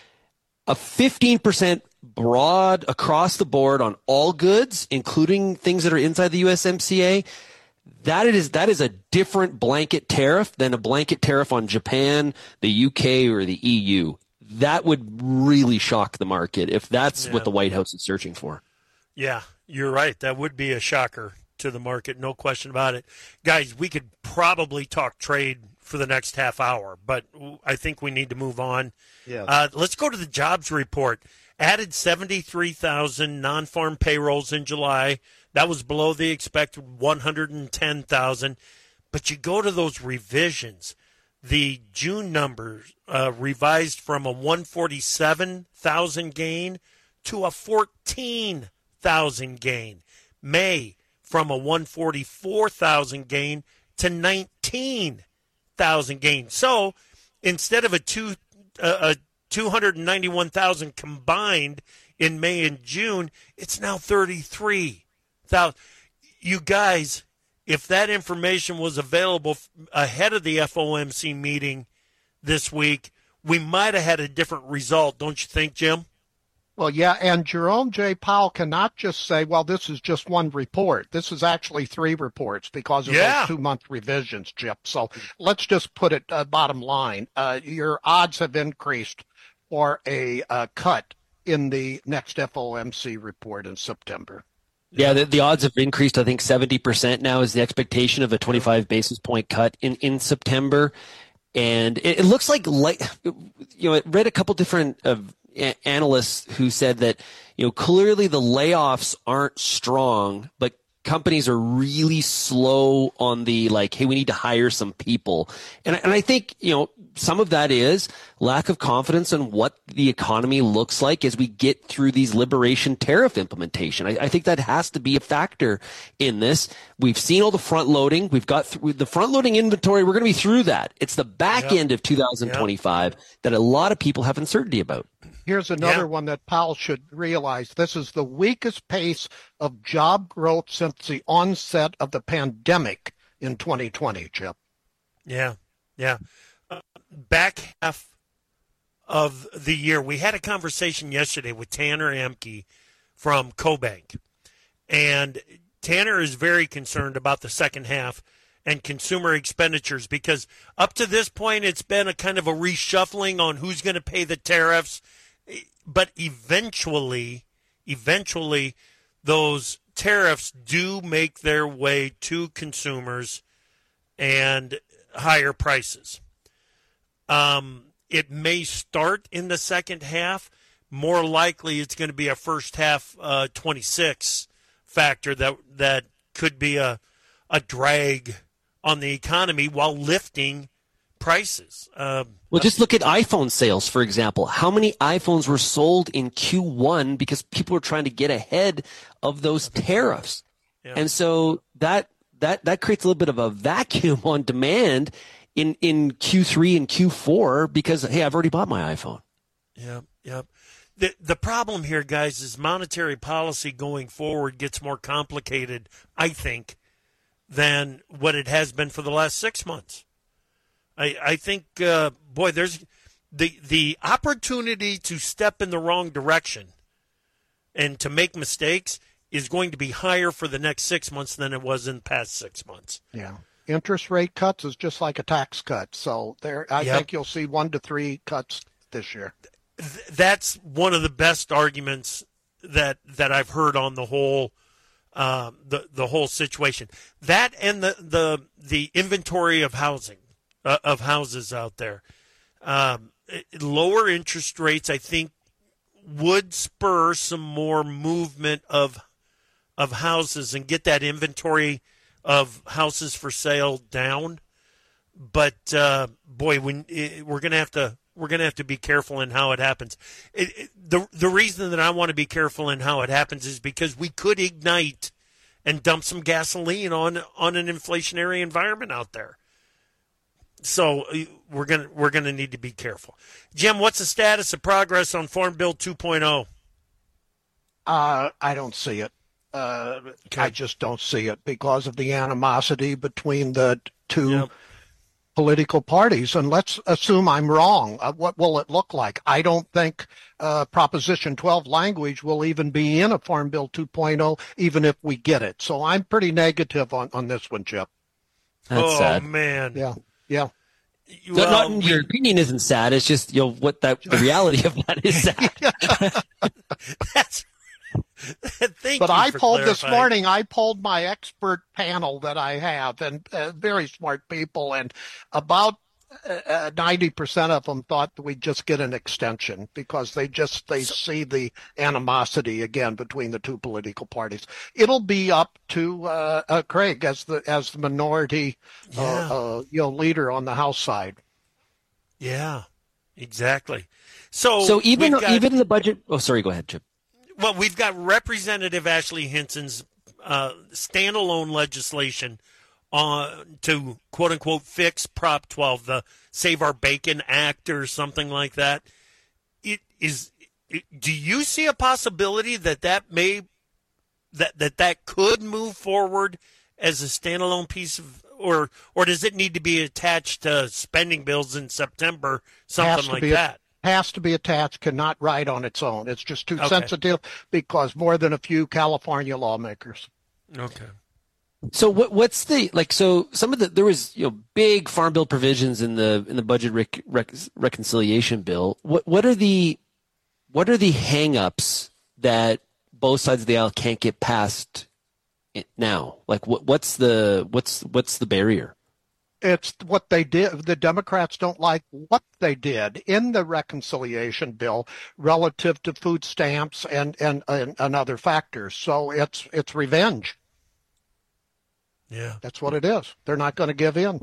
A fifteen percent broad across the board on all goods, including things that are inside the U S M C A, that is that is a different blanket tariff than a blanket tariff on Japan, the U K, or the E U. That would really shock the market if that's Yeah. what the White House is searching for. Yeah, you're right. That would be a shocker to the market, no question about it. Guys, we could probably talk trade for the next half hour, but I think we need to move on. Yeah. Uh, let's go to the jobs report. Added seventy-three thousand non-farm payrolls in July. That was below the expected one hundred ten thousand. But you go to those revisions. The June numbers uh, revised from a one hundred forty-seven thousand gain to a fourteen thousand gain. May from a one hundred forty-four thousand gain to nineteen thousand gain. So instead of a two uh, a two hundred ninety-one thousand combined in May and June, it's now thirty-three thousand. You guys, if that information was available f- ahead of the F O M C meeting this week, we might have had a different result, don't you think, Jim? Well, yeah, and Jerome J. Powell cannot just say, well, this is just one report. This is actually three reports because of Yeah. those two-month revisions, Chip. So let's just put it uh, bottom line. Uh, your odds have increased for a uh, cut in the next F O M C report in September. Yeah, the, the odds have increased. I think seventy percent now is the expectation of a twenty-five basis point cut in, in September. And it, it looks like, like, you know, I read a couple different uh, a- analysts who said that, you know, clearly the layoffs aren't strong, but companies are really slow on the, like, hey, we need to hire some people. And, and I think, you know, some of that is lack of confidence in what the economy looks like as we get through these liberation tariff implementation. I, I think that has to be a factor in this. We've seen all the front loading. We've got through the front loading inventory. We're going to be through that. It's the back Yep. end of two thousand twenty-five Yep. that a lot of people have uncertainty about. Here's another one that Powell should realize. This is the weakest pace of job growth since the onset of the pandemic in twenty twenty, Chip. Yeah, yeah. Uh, back half of the year, we had a conversation yesterday with Tanner Emke from CoBank, and Tanner is very concerned about the second half and consumer expenditures because up to this point, it's been a kind of a reshuffling on who's going to pay the tariffs, but eventually, eventually, those tariffs do make their way to consumers and higher prices. Um, it may start in the second half. More likely, it's going to be a first half uh, twenty-six factor that that could be a a drag on the economy while lifting prices. Um, Well, just look at iPhone sales, for example. How many iPhones were sold in Q one because people were trying to get ahead of those tariffs? Yeah. And so that that that creates a little bit of a vacuum on demand in, in Q three and Q four because, hey, I've already bought my iPhone. Yep, yep. The, the problem here, guys, is monetary policy going forward gets more complicated, I think, than what it has been for the last six months. I, I think, uh, boy, there's the the opportunity to step in the wrong direction and to make mistakes is going to be higher for the next six months than it was in the past six months. Yeah. Interest rate cuts is just like a tax cut. So there, I Yep. think you'll see one to three cuts this year. Th- that's one of the best arguments that that I've heard on the whole uh, the the whole situation. That and the the, the inventory of housing uh, of houses out there. Um, it- lower interest rates, I think, would spur some more movement of of houses and get that inventory of houses for sale down. But uh, boy, when it, we're gonna have to we're gonna have to be careful in how it happens. It, it, the the reason that I want to be careful in how it happens is because we could ignite and dump some gasoline on on an inflationary environment out there. So uh, we're gonna we're gonna need to be careful. Jim, what's the status of progress on Farm Bill two point oh? Uh, I don't see it. Uh, I just don't see it because of the animosity between the two Yep. political parties. And let's assume I'm wrong. Uh, what will it look like? I don't think uh, Proposition twelve language will even be in a Farm Bill two point oh, even if we get it. So I'm pretty negative on, on this one, Chip. That's oh sad. man, Yeah, yeah. So Well, not, your opinion isn't sad. It's just, you know, what that the reality of that is sad. That's Thank But you I for polled this clarifying. morning, I polled my expert panel that I have, and uh, very smart people, and about uh, ninety percent of them thought that we'd just get an extension because they just they see the animosity again between the two political parties. It'll be up to uh, uh, Craig as the as the minority Yeah. uh, uh, you know leader on the House side. Yeah, exactly. So, So even we've got- even in the budget. Oh, sorry. Go ahead, Chip. well, we've got Representative Ashley Hinson's uh, standalone legislation on to quote unquote fix Prop twelve, the Save Our Bacon Act or something like that. It is. It, do you see a possibility that that may that that that could move forward as a standalone piece of, or or does it need to be attached to spending bills in September, Has something to like be that? Has to be attached, cannot ride on its own. It's just too Okay. sensitive because more than a few California lawmakers. Okay. So what what's the like? So some of the there was you know big farm bill provisions in the in the budget rec, rec, reconciliation bill. What what are the what are the hangups that both sides of the aisle can't get past it now? Like what what's the what's what's the barrier? It's what they did. The Democrats don't like what they did in the reconciliation bill relative to food stamps and, and, and, and other factors. So it's it's revenge. Yeah. That's what it is. They're not going to give in.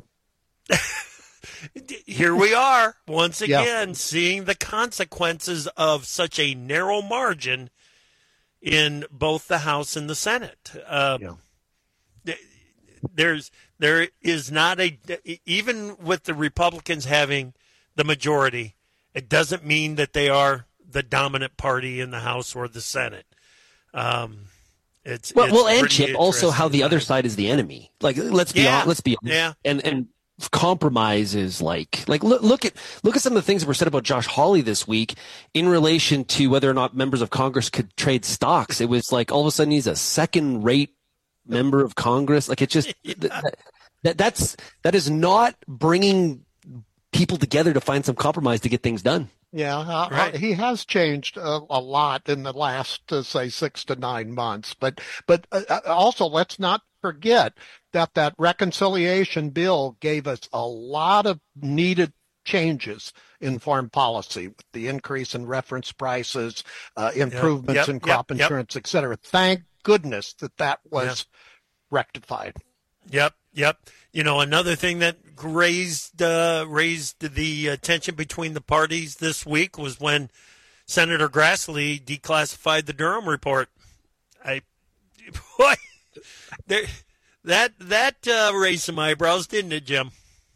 Here we are once Yeah. again seeing the consequences of such a narrow margin in both the House and the Senate. Uh, th- There's there is not a even with the Republicans having the majority, it doesn't mean that they are the dominant party in the House or the Senate. Um, it's Well, it's well, and pretty Chip, also how interesting. the other side is the enemy. Like let's be Yeah. honest, let's be honest. Yeah. And and compromise is like like look look at look at some of the things that were said about Josh Hawley this week in relation to whether or not members of Congress could trade stocks. It was like all of a sudden he's a second rate member of Congress. Like it just that, that that's that is not bringing people together to find some compromise to get things done. Yeah, uh, Right. uh, he has changed uh, a lot in the last, uh, say, six to nine months. But, but uh, uh, also, let's not forget that that reconciliation bill gave us a lot of needed changes in foreign policy, with the increase in reference prices, uh, improvements Yep, in yep, crop yep. insurance, et cetera. Thank goodness that that was rectified. Yep, yep. You know, another thing that raised uh, raised the uh, tension between the parties this week was when Senator Grassley declassified the Durham report. I, boy, there, that that uh, raised some eyebrows, didn't it, Jim?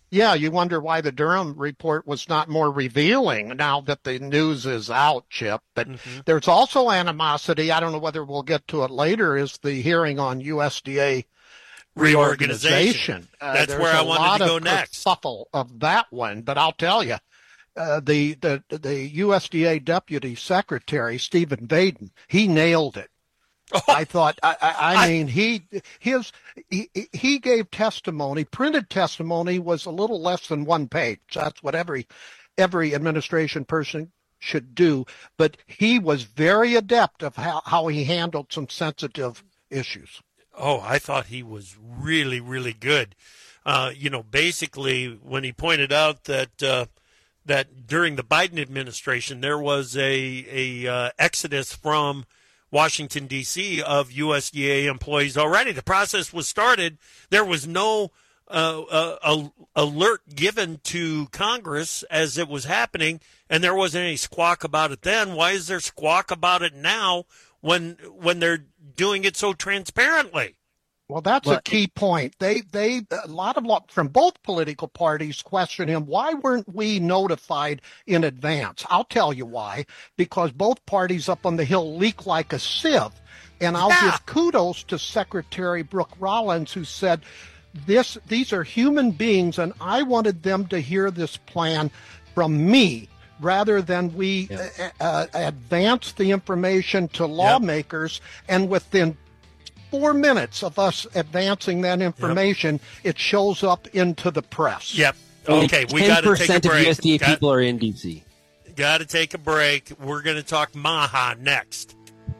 Yeah, you wonder why the Durham report was not more revealing now that the news is out, Chip. But mm-hmm. there's also animosity. I don't know whether we'll get to it later, is the hearing on U S D A reorganization. reorganization. Uh, That's where I wanted to go next. Kerfuffle of that one, but I'll tell you, uh, the, the, the U S D A Deputy Secretary, Stephen Vaden, he nailed it. Oh, I thought, I, I, I mean, he, his, he, he gave testimony, printed testimony was a little less than one page. That's what every, every administration person should do. But he was very adept of how, how he handled some sensitive issues. Oh, I thought he was really, really good. Uh, you know, basically when he pointed out that, uh, that during the Biden administration, there was a, a, uh, exodus from Washington, D C of U S D A employees already. The process was started. There was no uh, uh, alert given to Congress as it was happening, and there wasn't any squawk about it then. Why is there squawk about it now when when they're doing it so transparently? Well, that's well, a key point. They, they, a lot of from both political parties question him. Why weren't we notified in advance? I'll tell you why. Because both parties up on the Hill leak like a sieve. And I'll yeah. give kudos to Secretary Brooke Rollins, who said, "This, these are human beings, and I wanted them to hear this plan from me, rather than we yeah. uh, advance the information to lawmakers, yep. and within four minutes of us advancing that information, yep. it shows up into the press." Yep. Okay, we got to take a break. ten percent of U S D A got, people are in D C. Got to take a break. We're going to talk MAHA next.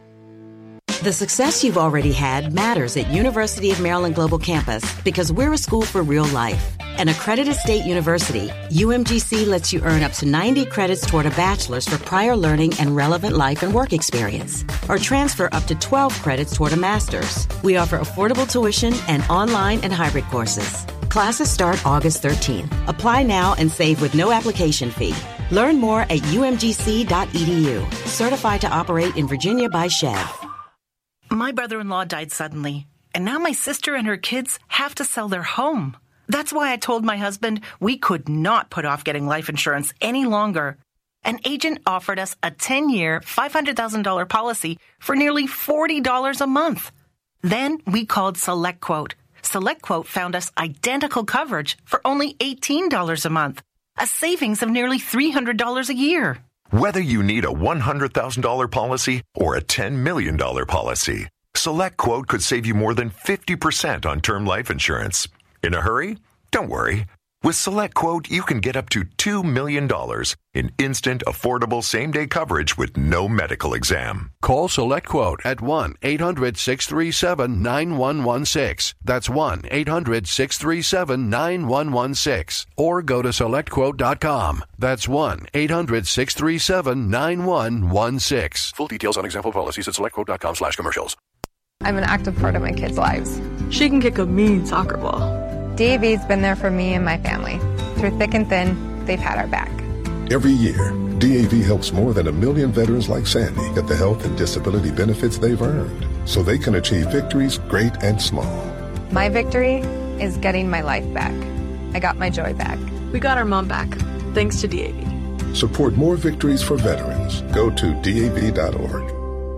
The success you've already had matters at University of Maryland Global Campus because we're a school for real life. An accredited state university, U M G C lets you earn up to ninety credits toward a bachelor's for prior learning and relevant life and work experience, or transfer up to twelve credits toward a master's. We offer affordable tuition and online and hybrid courses. Classes start August thirteenth. Apply now and save with no application fee. Learn more at U M G C dot E D U. Certified to operate in Virginia by S H E V. My brother-in-law died suddenly, and now my sister and her kids have to sell their home. That's why I told my husband we could not put off getting life insurance any longer. An agent offered us a ten-year, five hundred thousand dollars policy for nearly forty dollars a month. Then we called SelectQuote. SelectQuote found us identical coverage for only eighteen dollars a month, a savings of nearly three hundred dollars a year. Whether you need a one hundred thousand dollars policy or a ten million dollars policy, SelectQuote could save you more than fifty percent on term life insurance. In a hurry? Don't worry. With SelectQuote, you can get up to two million dollars in instant, affordable, same-day coverage with no medical exam. Call SelectQuote at one eight hundred six three seven nine one one six. That's one eight hundred six three seven nine one one six. Or go to select quote dot com. That's one eight hundred six three seven nine one one six. Full details on example policies at select quote dot com slash commercials. I'm an active part of my kids' lives. She can kick a mean soccer ball. D A V's been there for me and my family. Through thick and thin, they've had our back. Every year, D A V helps more than a million veterans like Sandy get the health and disability benefits they've earned so they can achieve victories great and small. My victory is getting my life back. I got my joy back. We got our mom back, thanks to D A V. Support more victories for veterans. Go to D A V dot org.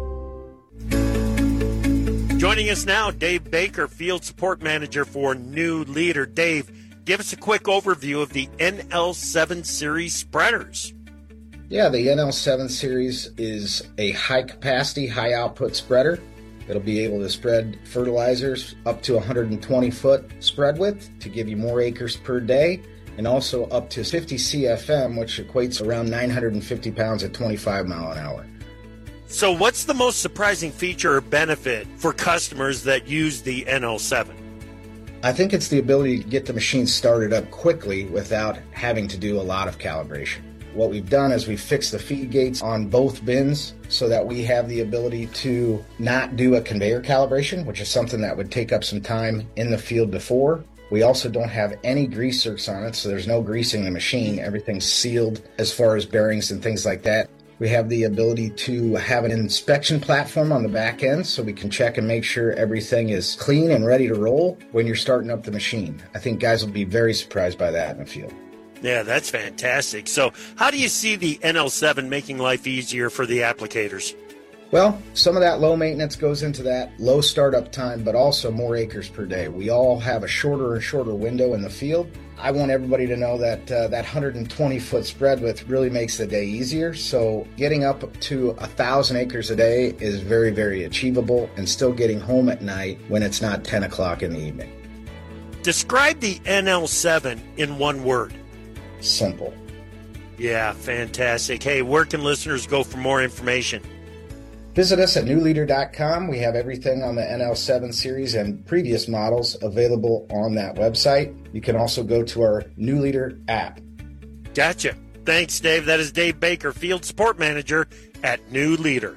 Joining us now, Dave Baker, Field Support Manager for New Leader. Dave, give us a quick overview of the N L seven Series spreaders. Yeah, the N L seven Series is a high-capacity, high-output spreader. It'll be able to spread fertilizers up to one hundred twenty foot spread width to give you more acres per day, and also up to fifty C F M, which equates around nine hundred fifty pounds at twenty-five mile an hour. So what's the most surprising feature or benefit for customers that use the N L seven? I think it's the ability to get the machine started up quickly without having to do a lot of calibration. What we've done is we've fixed the feed gates on both bins so that we have the ability to not do a conveyor calibration, which is something that would take up some time in the field before. We also don't have any grease zerks on it, so there's no greasing the machine. Everything's sealed as far as bearings and things like that. We have the ability to have an inspection platform on the back end so we can check and make sure everything is clean and ready to roll when you're starting up the machine. I think guys will be very surprised by that in the field. Yeah, that's fantastic. So how do you see the N L seven making life easier for the applicators? Well, some of that low maintenance goes into that low startup time, but also more acres per day. We all have a shorter and shorter window in the field. I want everybody to know that uh, that one hundred twenty foot spread width really makes the day easier. So getting up to one thousand acres a day is very, very achievable, and still getting home at night when it's not ten o'clock in the evening. Describe the N L seven in one word. Simple. Yeah, fantastic. Hey, where can listeners go for more information? Visit us at new leader dot com. We have everything on the N L seven series and previous models available on that website. You can also go to our New Leader app. Gotcha. Thanks, Dave. That is Dave Baker, Field Support Manager at New Leader.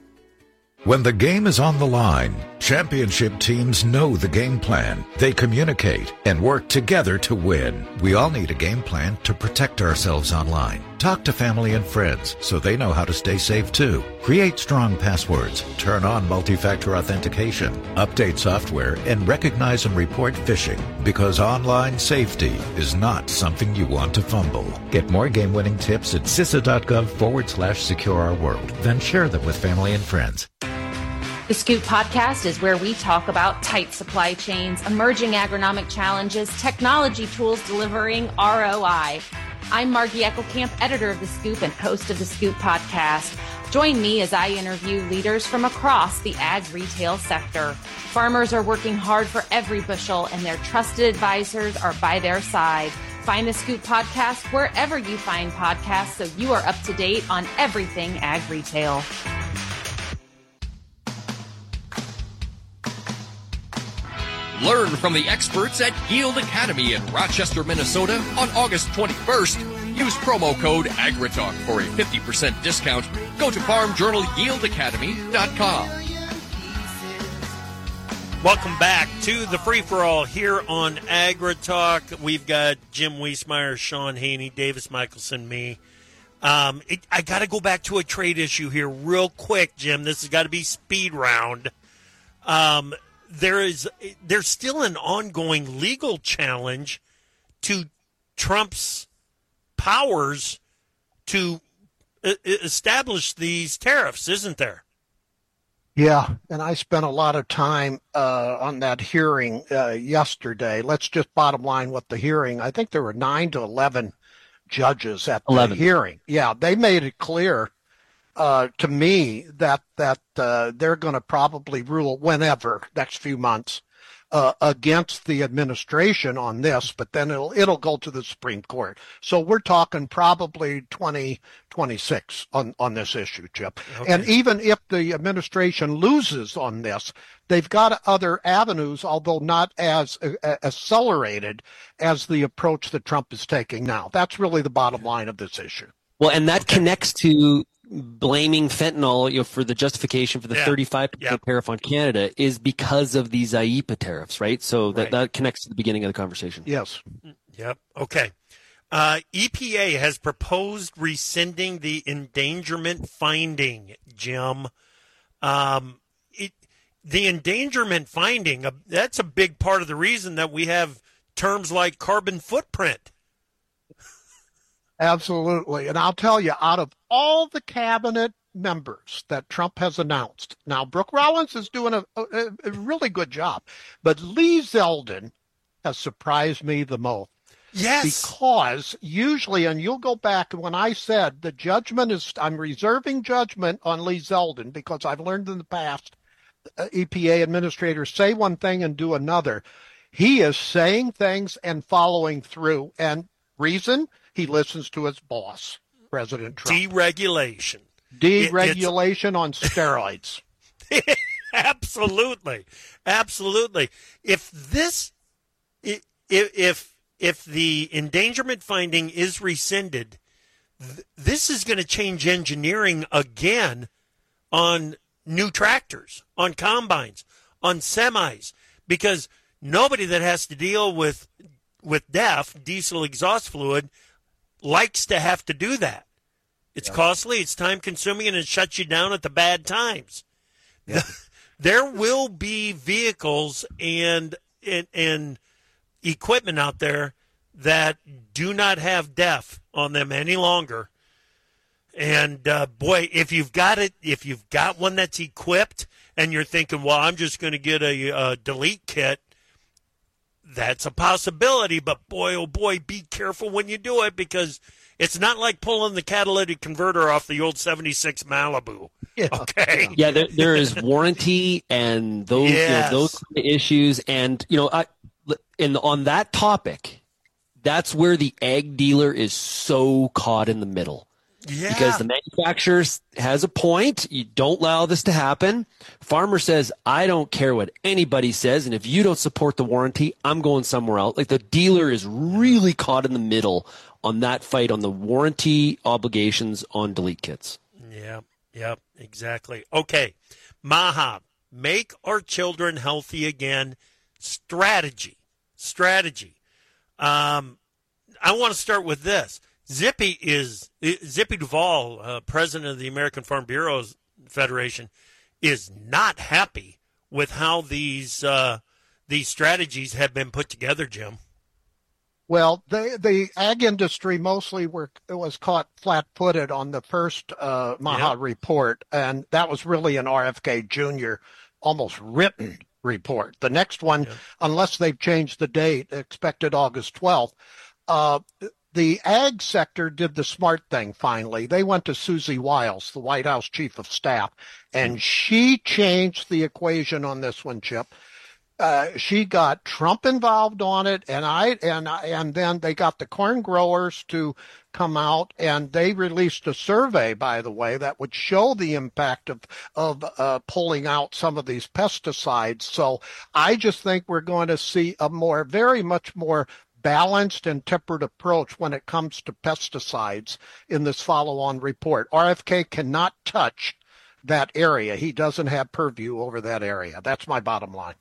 When the game is on the line, championship teams know the game plan. They communicate and work together to win. We all need a game plan to protect ourselves online. Talk to family and friends so they know how to stay safe too. Create strong passwords, turn on multi-factor authentication, update software, and recognize and report phishing, because online safety is not something you want to fumble. Get more game-winning tips at CISA.gov forward slash secure our world. Then share them with family and friends. The Scoop Podcast is where we talk about tight supply chains, emerging agronomic challenges, technology tools delivering R O I. I'm Margie Eckelkamp, editor of The Scoop and host of The Scoop Podcast. Join me as I interview leaders from across the ag retail sector. Farmers are working hard for every bushel, and their trusted advisors are by their side. Find The Scoop Podcast wherever you find podcasts so you are up to date on everything ag retail. Learn from the experts at Yield Academy in Rochester, Minnesota on August twenty-first. Use promo code AgriTalk for a fifty percent discount. Go to farm journal yield academy dot com. Welcome back to the free-for-all here on AgriTalk. We've got Jim Wiesmeyer, Sean Haney, Davis Michelson, me. Um, it, I got to go back to a trade issue here real quick, Jim. This has got to be speed round. Um... There is there's still an ongoing legal challenge to Trump's powers to establish these tariffs, isn't there? Yeah, and I spent a lot of time uh, on that hearing uh, yesterday. Let's just bottom line what the hearing. I think there were nine to eleven judges at the eleven. Hearing. Yeah, they made it clear Uh, to me that that uh, they're going to probably rule whenever next few months uh, against the administration on this, but then it'll it'll go to the Supreme Court. So we're talking probably twenty twenty-six on on this issue, Chip. Okay. And even if the administration loses on this, they've got other avenues, although not as uh, accelerated as the approach that Trump is taking now. That's really the bottom line of this issue. Well, and that okay. connects to blaming fentanyl, you know, for the justification for the yeah. thirty-five percent yeah. tariff on Canada is because of these I E P A tariffs, right? So that, right. that connects to the beginning of the conversation. Yes. Yep. Okay. Uh, E P A has proposed rescinding the endangerment finding, Jim. Um, it, the endangerment finding, uh, that's a big part of the reason that we have terms like carbon footprint. Absolutely. And I'll tell you, out of all the cabinet members that Trump has announced, now Brooke Rollins is doing a, a, a really good job, but Lee Zeldin has surprised me the most. Yes. Because usually, and you'll go back when I said the judgment is, I'm reserving judgment on Lee Zeldin because I've learned in the past uh, E P A administrators say one thing and do another. He is saying things and following through. And reason? He listens to his boss, President Trump. Deregulation. Deregulation on steroids. Absolutely. Absolutely. If this, if, if, if the endangerment finding is rescinded, th- this is going to change engineering again on new tractors, on combines, on semis, because nobody that has to deal with, with D E F, diesel exhaust fluid, likes to have to do that. It's Yep. costly, it's time-consuming, and it shuts you down at the bad times. Yep. There will be vehicles and, and and equipment out there that do not have D E F on them any longer. And uh, boy, if you've got it, if you've got one that's equipped, and you're thinking, well, I'm just going to get a, a delete kit, that's a possibility. But boy, oh boy, be careful when you do it, because it's not like pulling the catalytic converter off the old seventy-six Malibu. Yeah. Okay. Yeah, there, there is warranty and those Yes. you know, those kind of issues, and you know, I, and on that topic, that's where the ag dealer is so caught in the middle. Yeah. Because the manufacturer has a point. You don't allow this to happen. Farmer says, I don't care what anybody says, and if you don't support the warranty, I'm going somewhere else. Like, the dealer is really caught in the middle on that fight on the warranty obligations on delete kits. Yep, yep, exactly. Okay, Maha, make our children healthy again. Strategy, strategy. Um, I want to start with this. Zippy is Zippy Duvall, uh, president of the American Farm Bureau Federation, is not happy with how these uh, these strategies have been put together, Jim. Well, the the ag industry mostly were was caught flat-footed on the first uh, Maha Yep. report, and that was really an R F K Junior almost written report. The next one, unless they've changed the date, expected August twelfth. Uh, the ag sector did the smart thing finally. They went to Susie Wiles, the White House chief of staff, and she changed the equation on this one, Chip. Uh, she got Trump involved on it, and I and I, and then they got the corn growers to come out, and they released a survey, by the way, that would show the impact of of uh, pulling out some of these pesticides. So I just think we're going to see a more, very much more balanced and tempered approach when it comes to pesticides in this follow-on report. R F K cannot touch that area. He doesn't have purview over that area. That's my bottom line.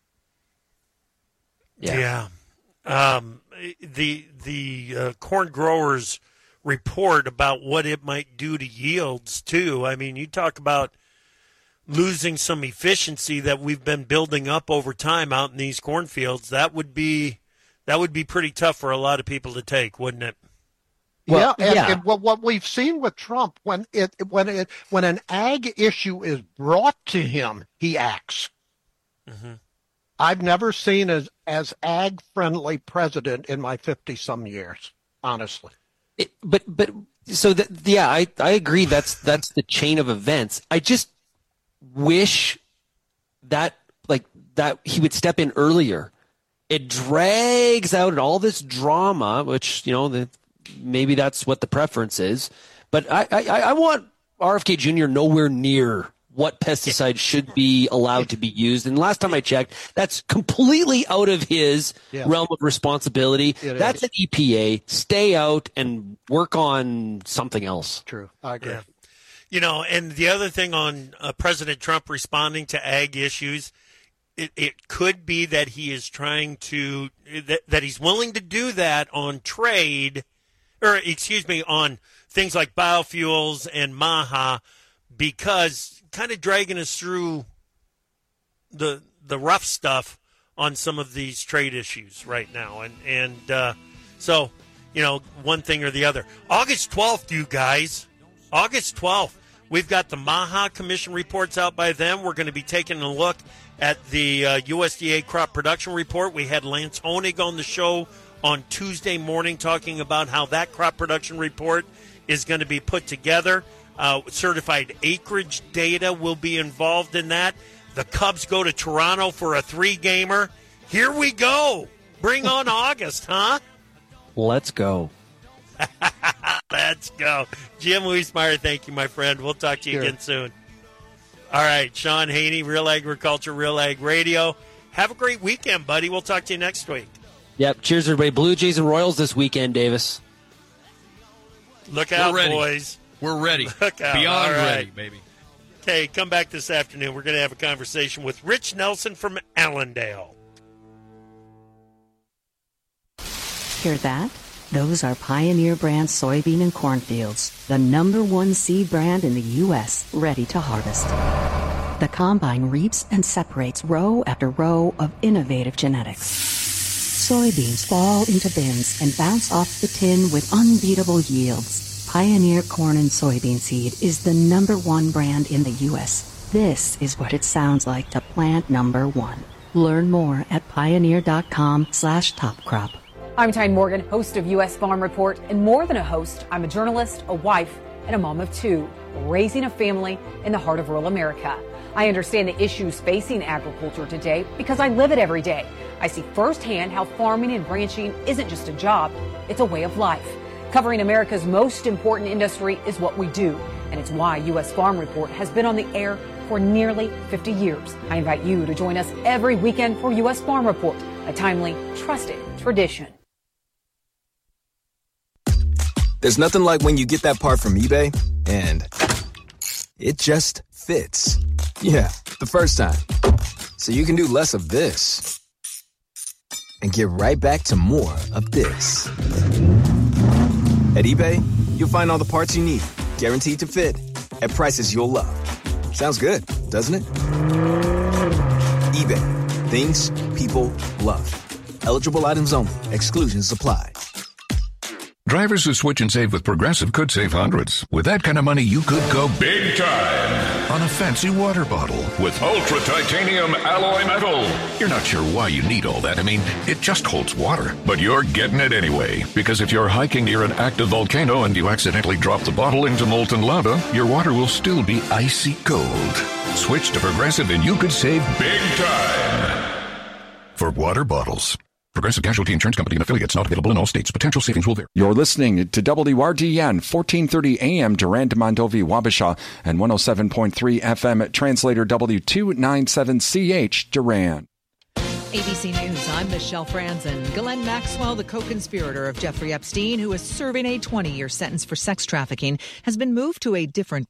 Yeah. yeah. Um, the the uh, corn growers report about what it might do to yields, too. I mean, you talk about losing some efficiency that we've been building up over time out in these cornfields. That would be that would be pretty tough for a lot of people to take, wouldn't it? Well, yeah, and, yeah. and what, what we've seen with Trump, when it when it when an ag issue is brought to him, he acts. Mm-hmm. I've never seen as as ag friendly president in my fifty some years, honestly. It, but but so that yeah, I I agree. That's that's the chain of events. I just wish that like that he would step in earlier. It drags out all this drama, which you know the, maybe that's what the preference is. But I I, I want R F K Junior nowhere near what pesticides should be allowed to be used. And last time I checked, that's completely out of his Yeah. realm of responsibility. It That's is. an E P A. Stay out and work on something else. True, I agree. Yeah. You know, and the other thing on uh, President Trump responding to ag issues, it, it could be that he is trying to, that, that he's willing to do that on trade, or excuse me, on things like biofuels and Maha, because kind of dragging us through the the rough stuff on some of these trade issues right now. And, and uh, so, you know, one thing or the other. August twelfth, you guys, August twelfth, we've got the Maha Commission reports out by them. We're going to be taking a look at the uh, U S D A crop production report. We had Lance Honig on the show on Tuesday morning talking about how that crop production report is going to be put together. Uh, certified acreage data will be involved in that. The Cubs go to Toronto for a three-gamer. Here we go. Bring on August, huh? Let's go. Let's go. Jim Wiesmeyer, thank you, my friend. We'll talk to you Sure. again soon. All right, Sean Haney, Real Agriculture, Real Ag Radio. Have a great weekend, buddy. We'll talk to you next week. Yep. Cheers, everybody. Blue Jays and Royals this weekend, Davis. Look out, We're ready. boys. We're ready. Look out. Beyond All right. ready, baby. Okay, come back this afternoon. We're going to have a conversation with Rich Nelson from Allendale. Hear that? Those are Pioneer brand soybean and corn fields, the number one seed brand in the U S, ready to harvest. The combine reaps and separates row after row of innovative genetics. Soybeans fall into bins and bounce off the tin with unbeatable yields. Pioneer corn and soybean seed is the number one brand in the U S. This is what it sounds like to plant number one. Learn more at pioneer.com slash top crop. I'm Tyne Morgan, host of U S Farm Report, and more than a host, I'm a journalist, a wife, and a mom of two, raising a family in the heart of rural America. I understand the issues facing agriculture today because I live it every day. I see firsthand how farming and ranching isn't just a job, it's a way of life. Covering America's most important industry is what we do, and it's why U S Farm Report has been on the air for nearly fifty years. I invite you to join us every weekend for U S Farm Report, a timely, trusted tradition. There's nothing like when you get that part from eBay and it just fits. Yeah, the first time. So you can do less of this and get right back to more of this. At eBay, you'll find all the parts you need, guaranteed to fit, at prices you'll love. Sounds good, doesn't it? eBay. Things people love. Eligible items only. Exclusions apply. Drivers who switch and save with Progressive could save hundreds. With that kind of money, you could go big time on a fancy water bottle with ultra titanium alloy metal. You're not sure why you need all that. I mean, it just holds water. But you're getting it anyway. Because if you're hiking near an active volcano and you accidentally drop the bottle into molten lava, your water will still be icy cold. Switch to Progressive and you could save big time for water bottles. Progressive Casualty Insurance Company and affiliates, not available in all states. Potential savings will vary. You're listening to W R D N, fourteen thirty A M, Durand, Mondovi, Wabasha, and one oh seven point three F M at Translator W two ninety-seven C H, Durand. A B C News, I'm Michelle Franzen. Ghislaine Maxwell, the co-conspirator of Jeffrey Epstein, who is serving a twenty-year sentence for sex trafficking, has been moved to a different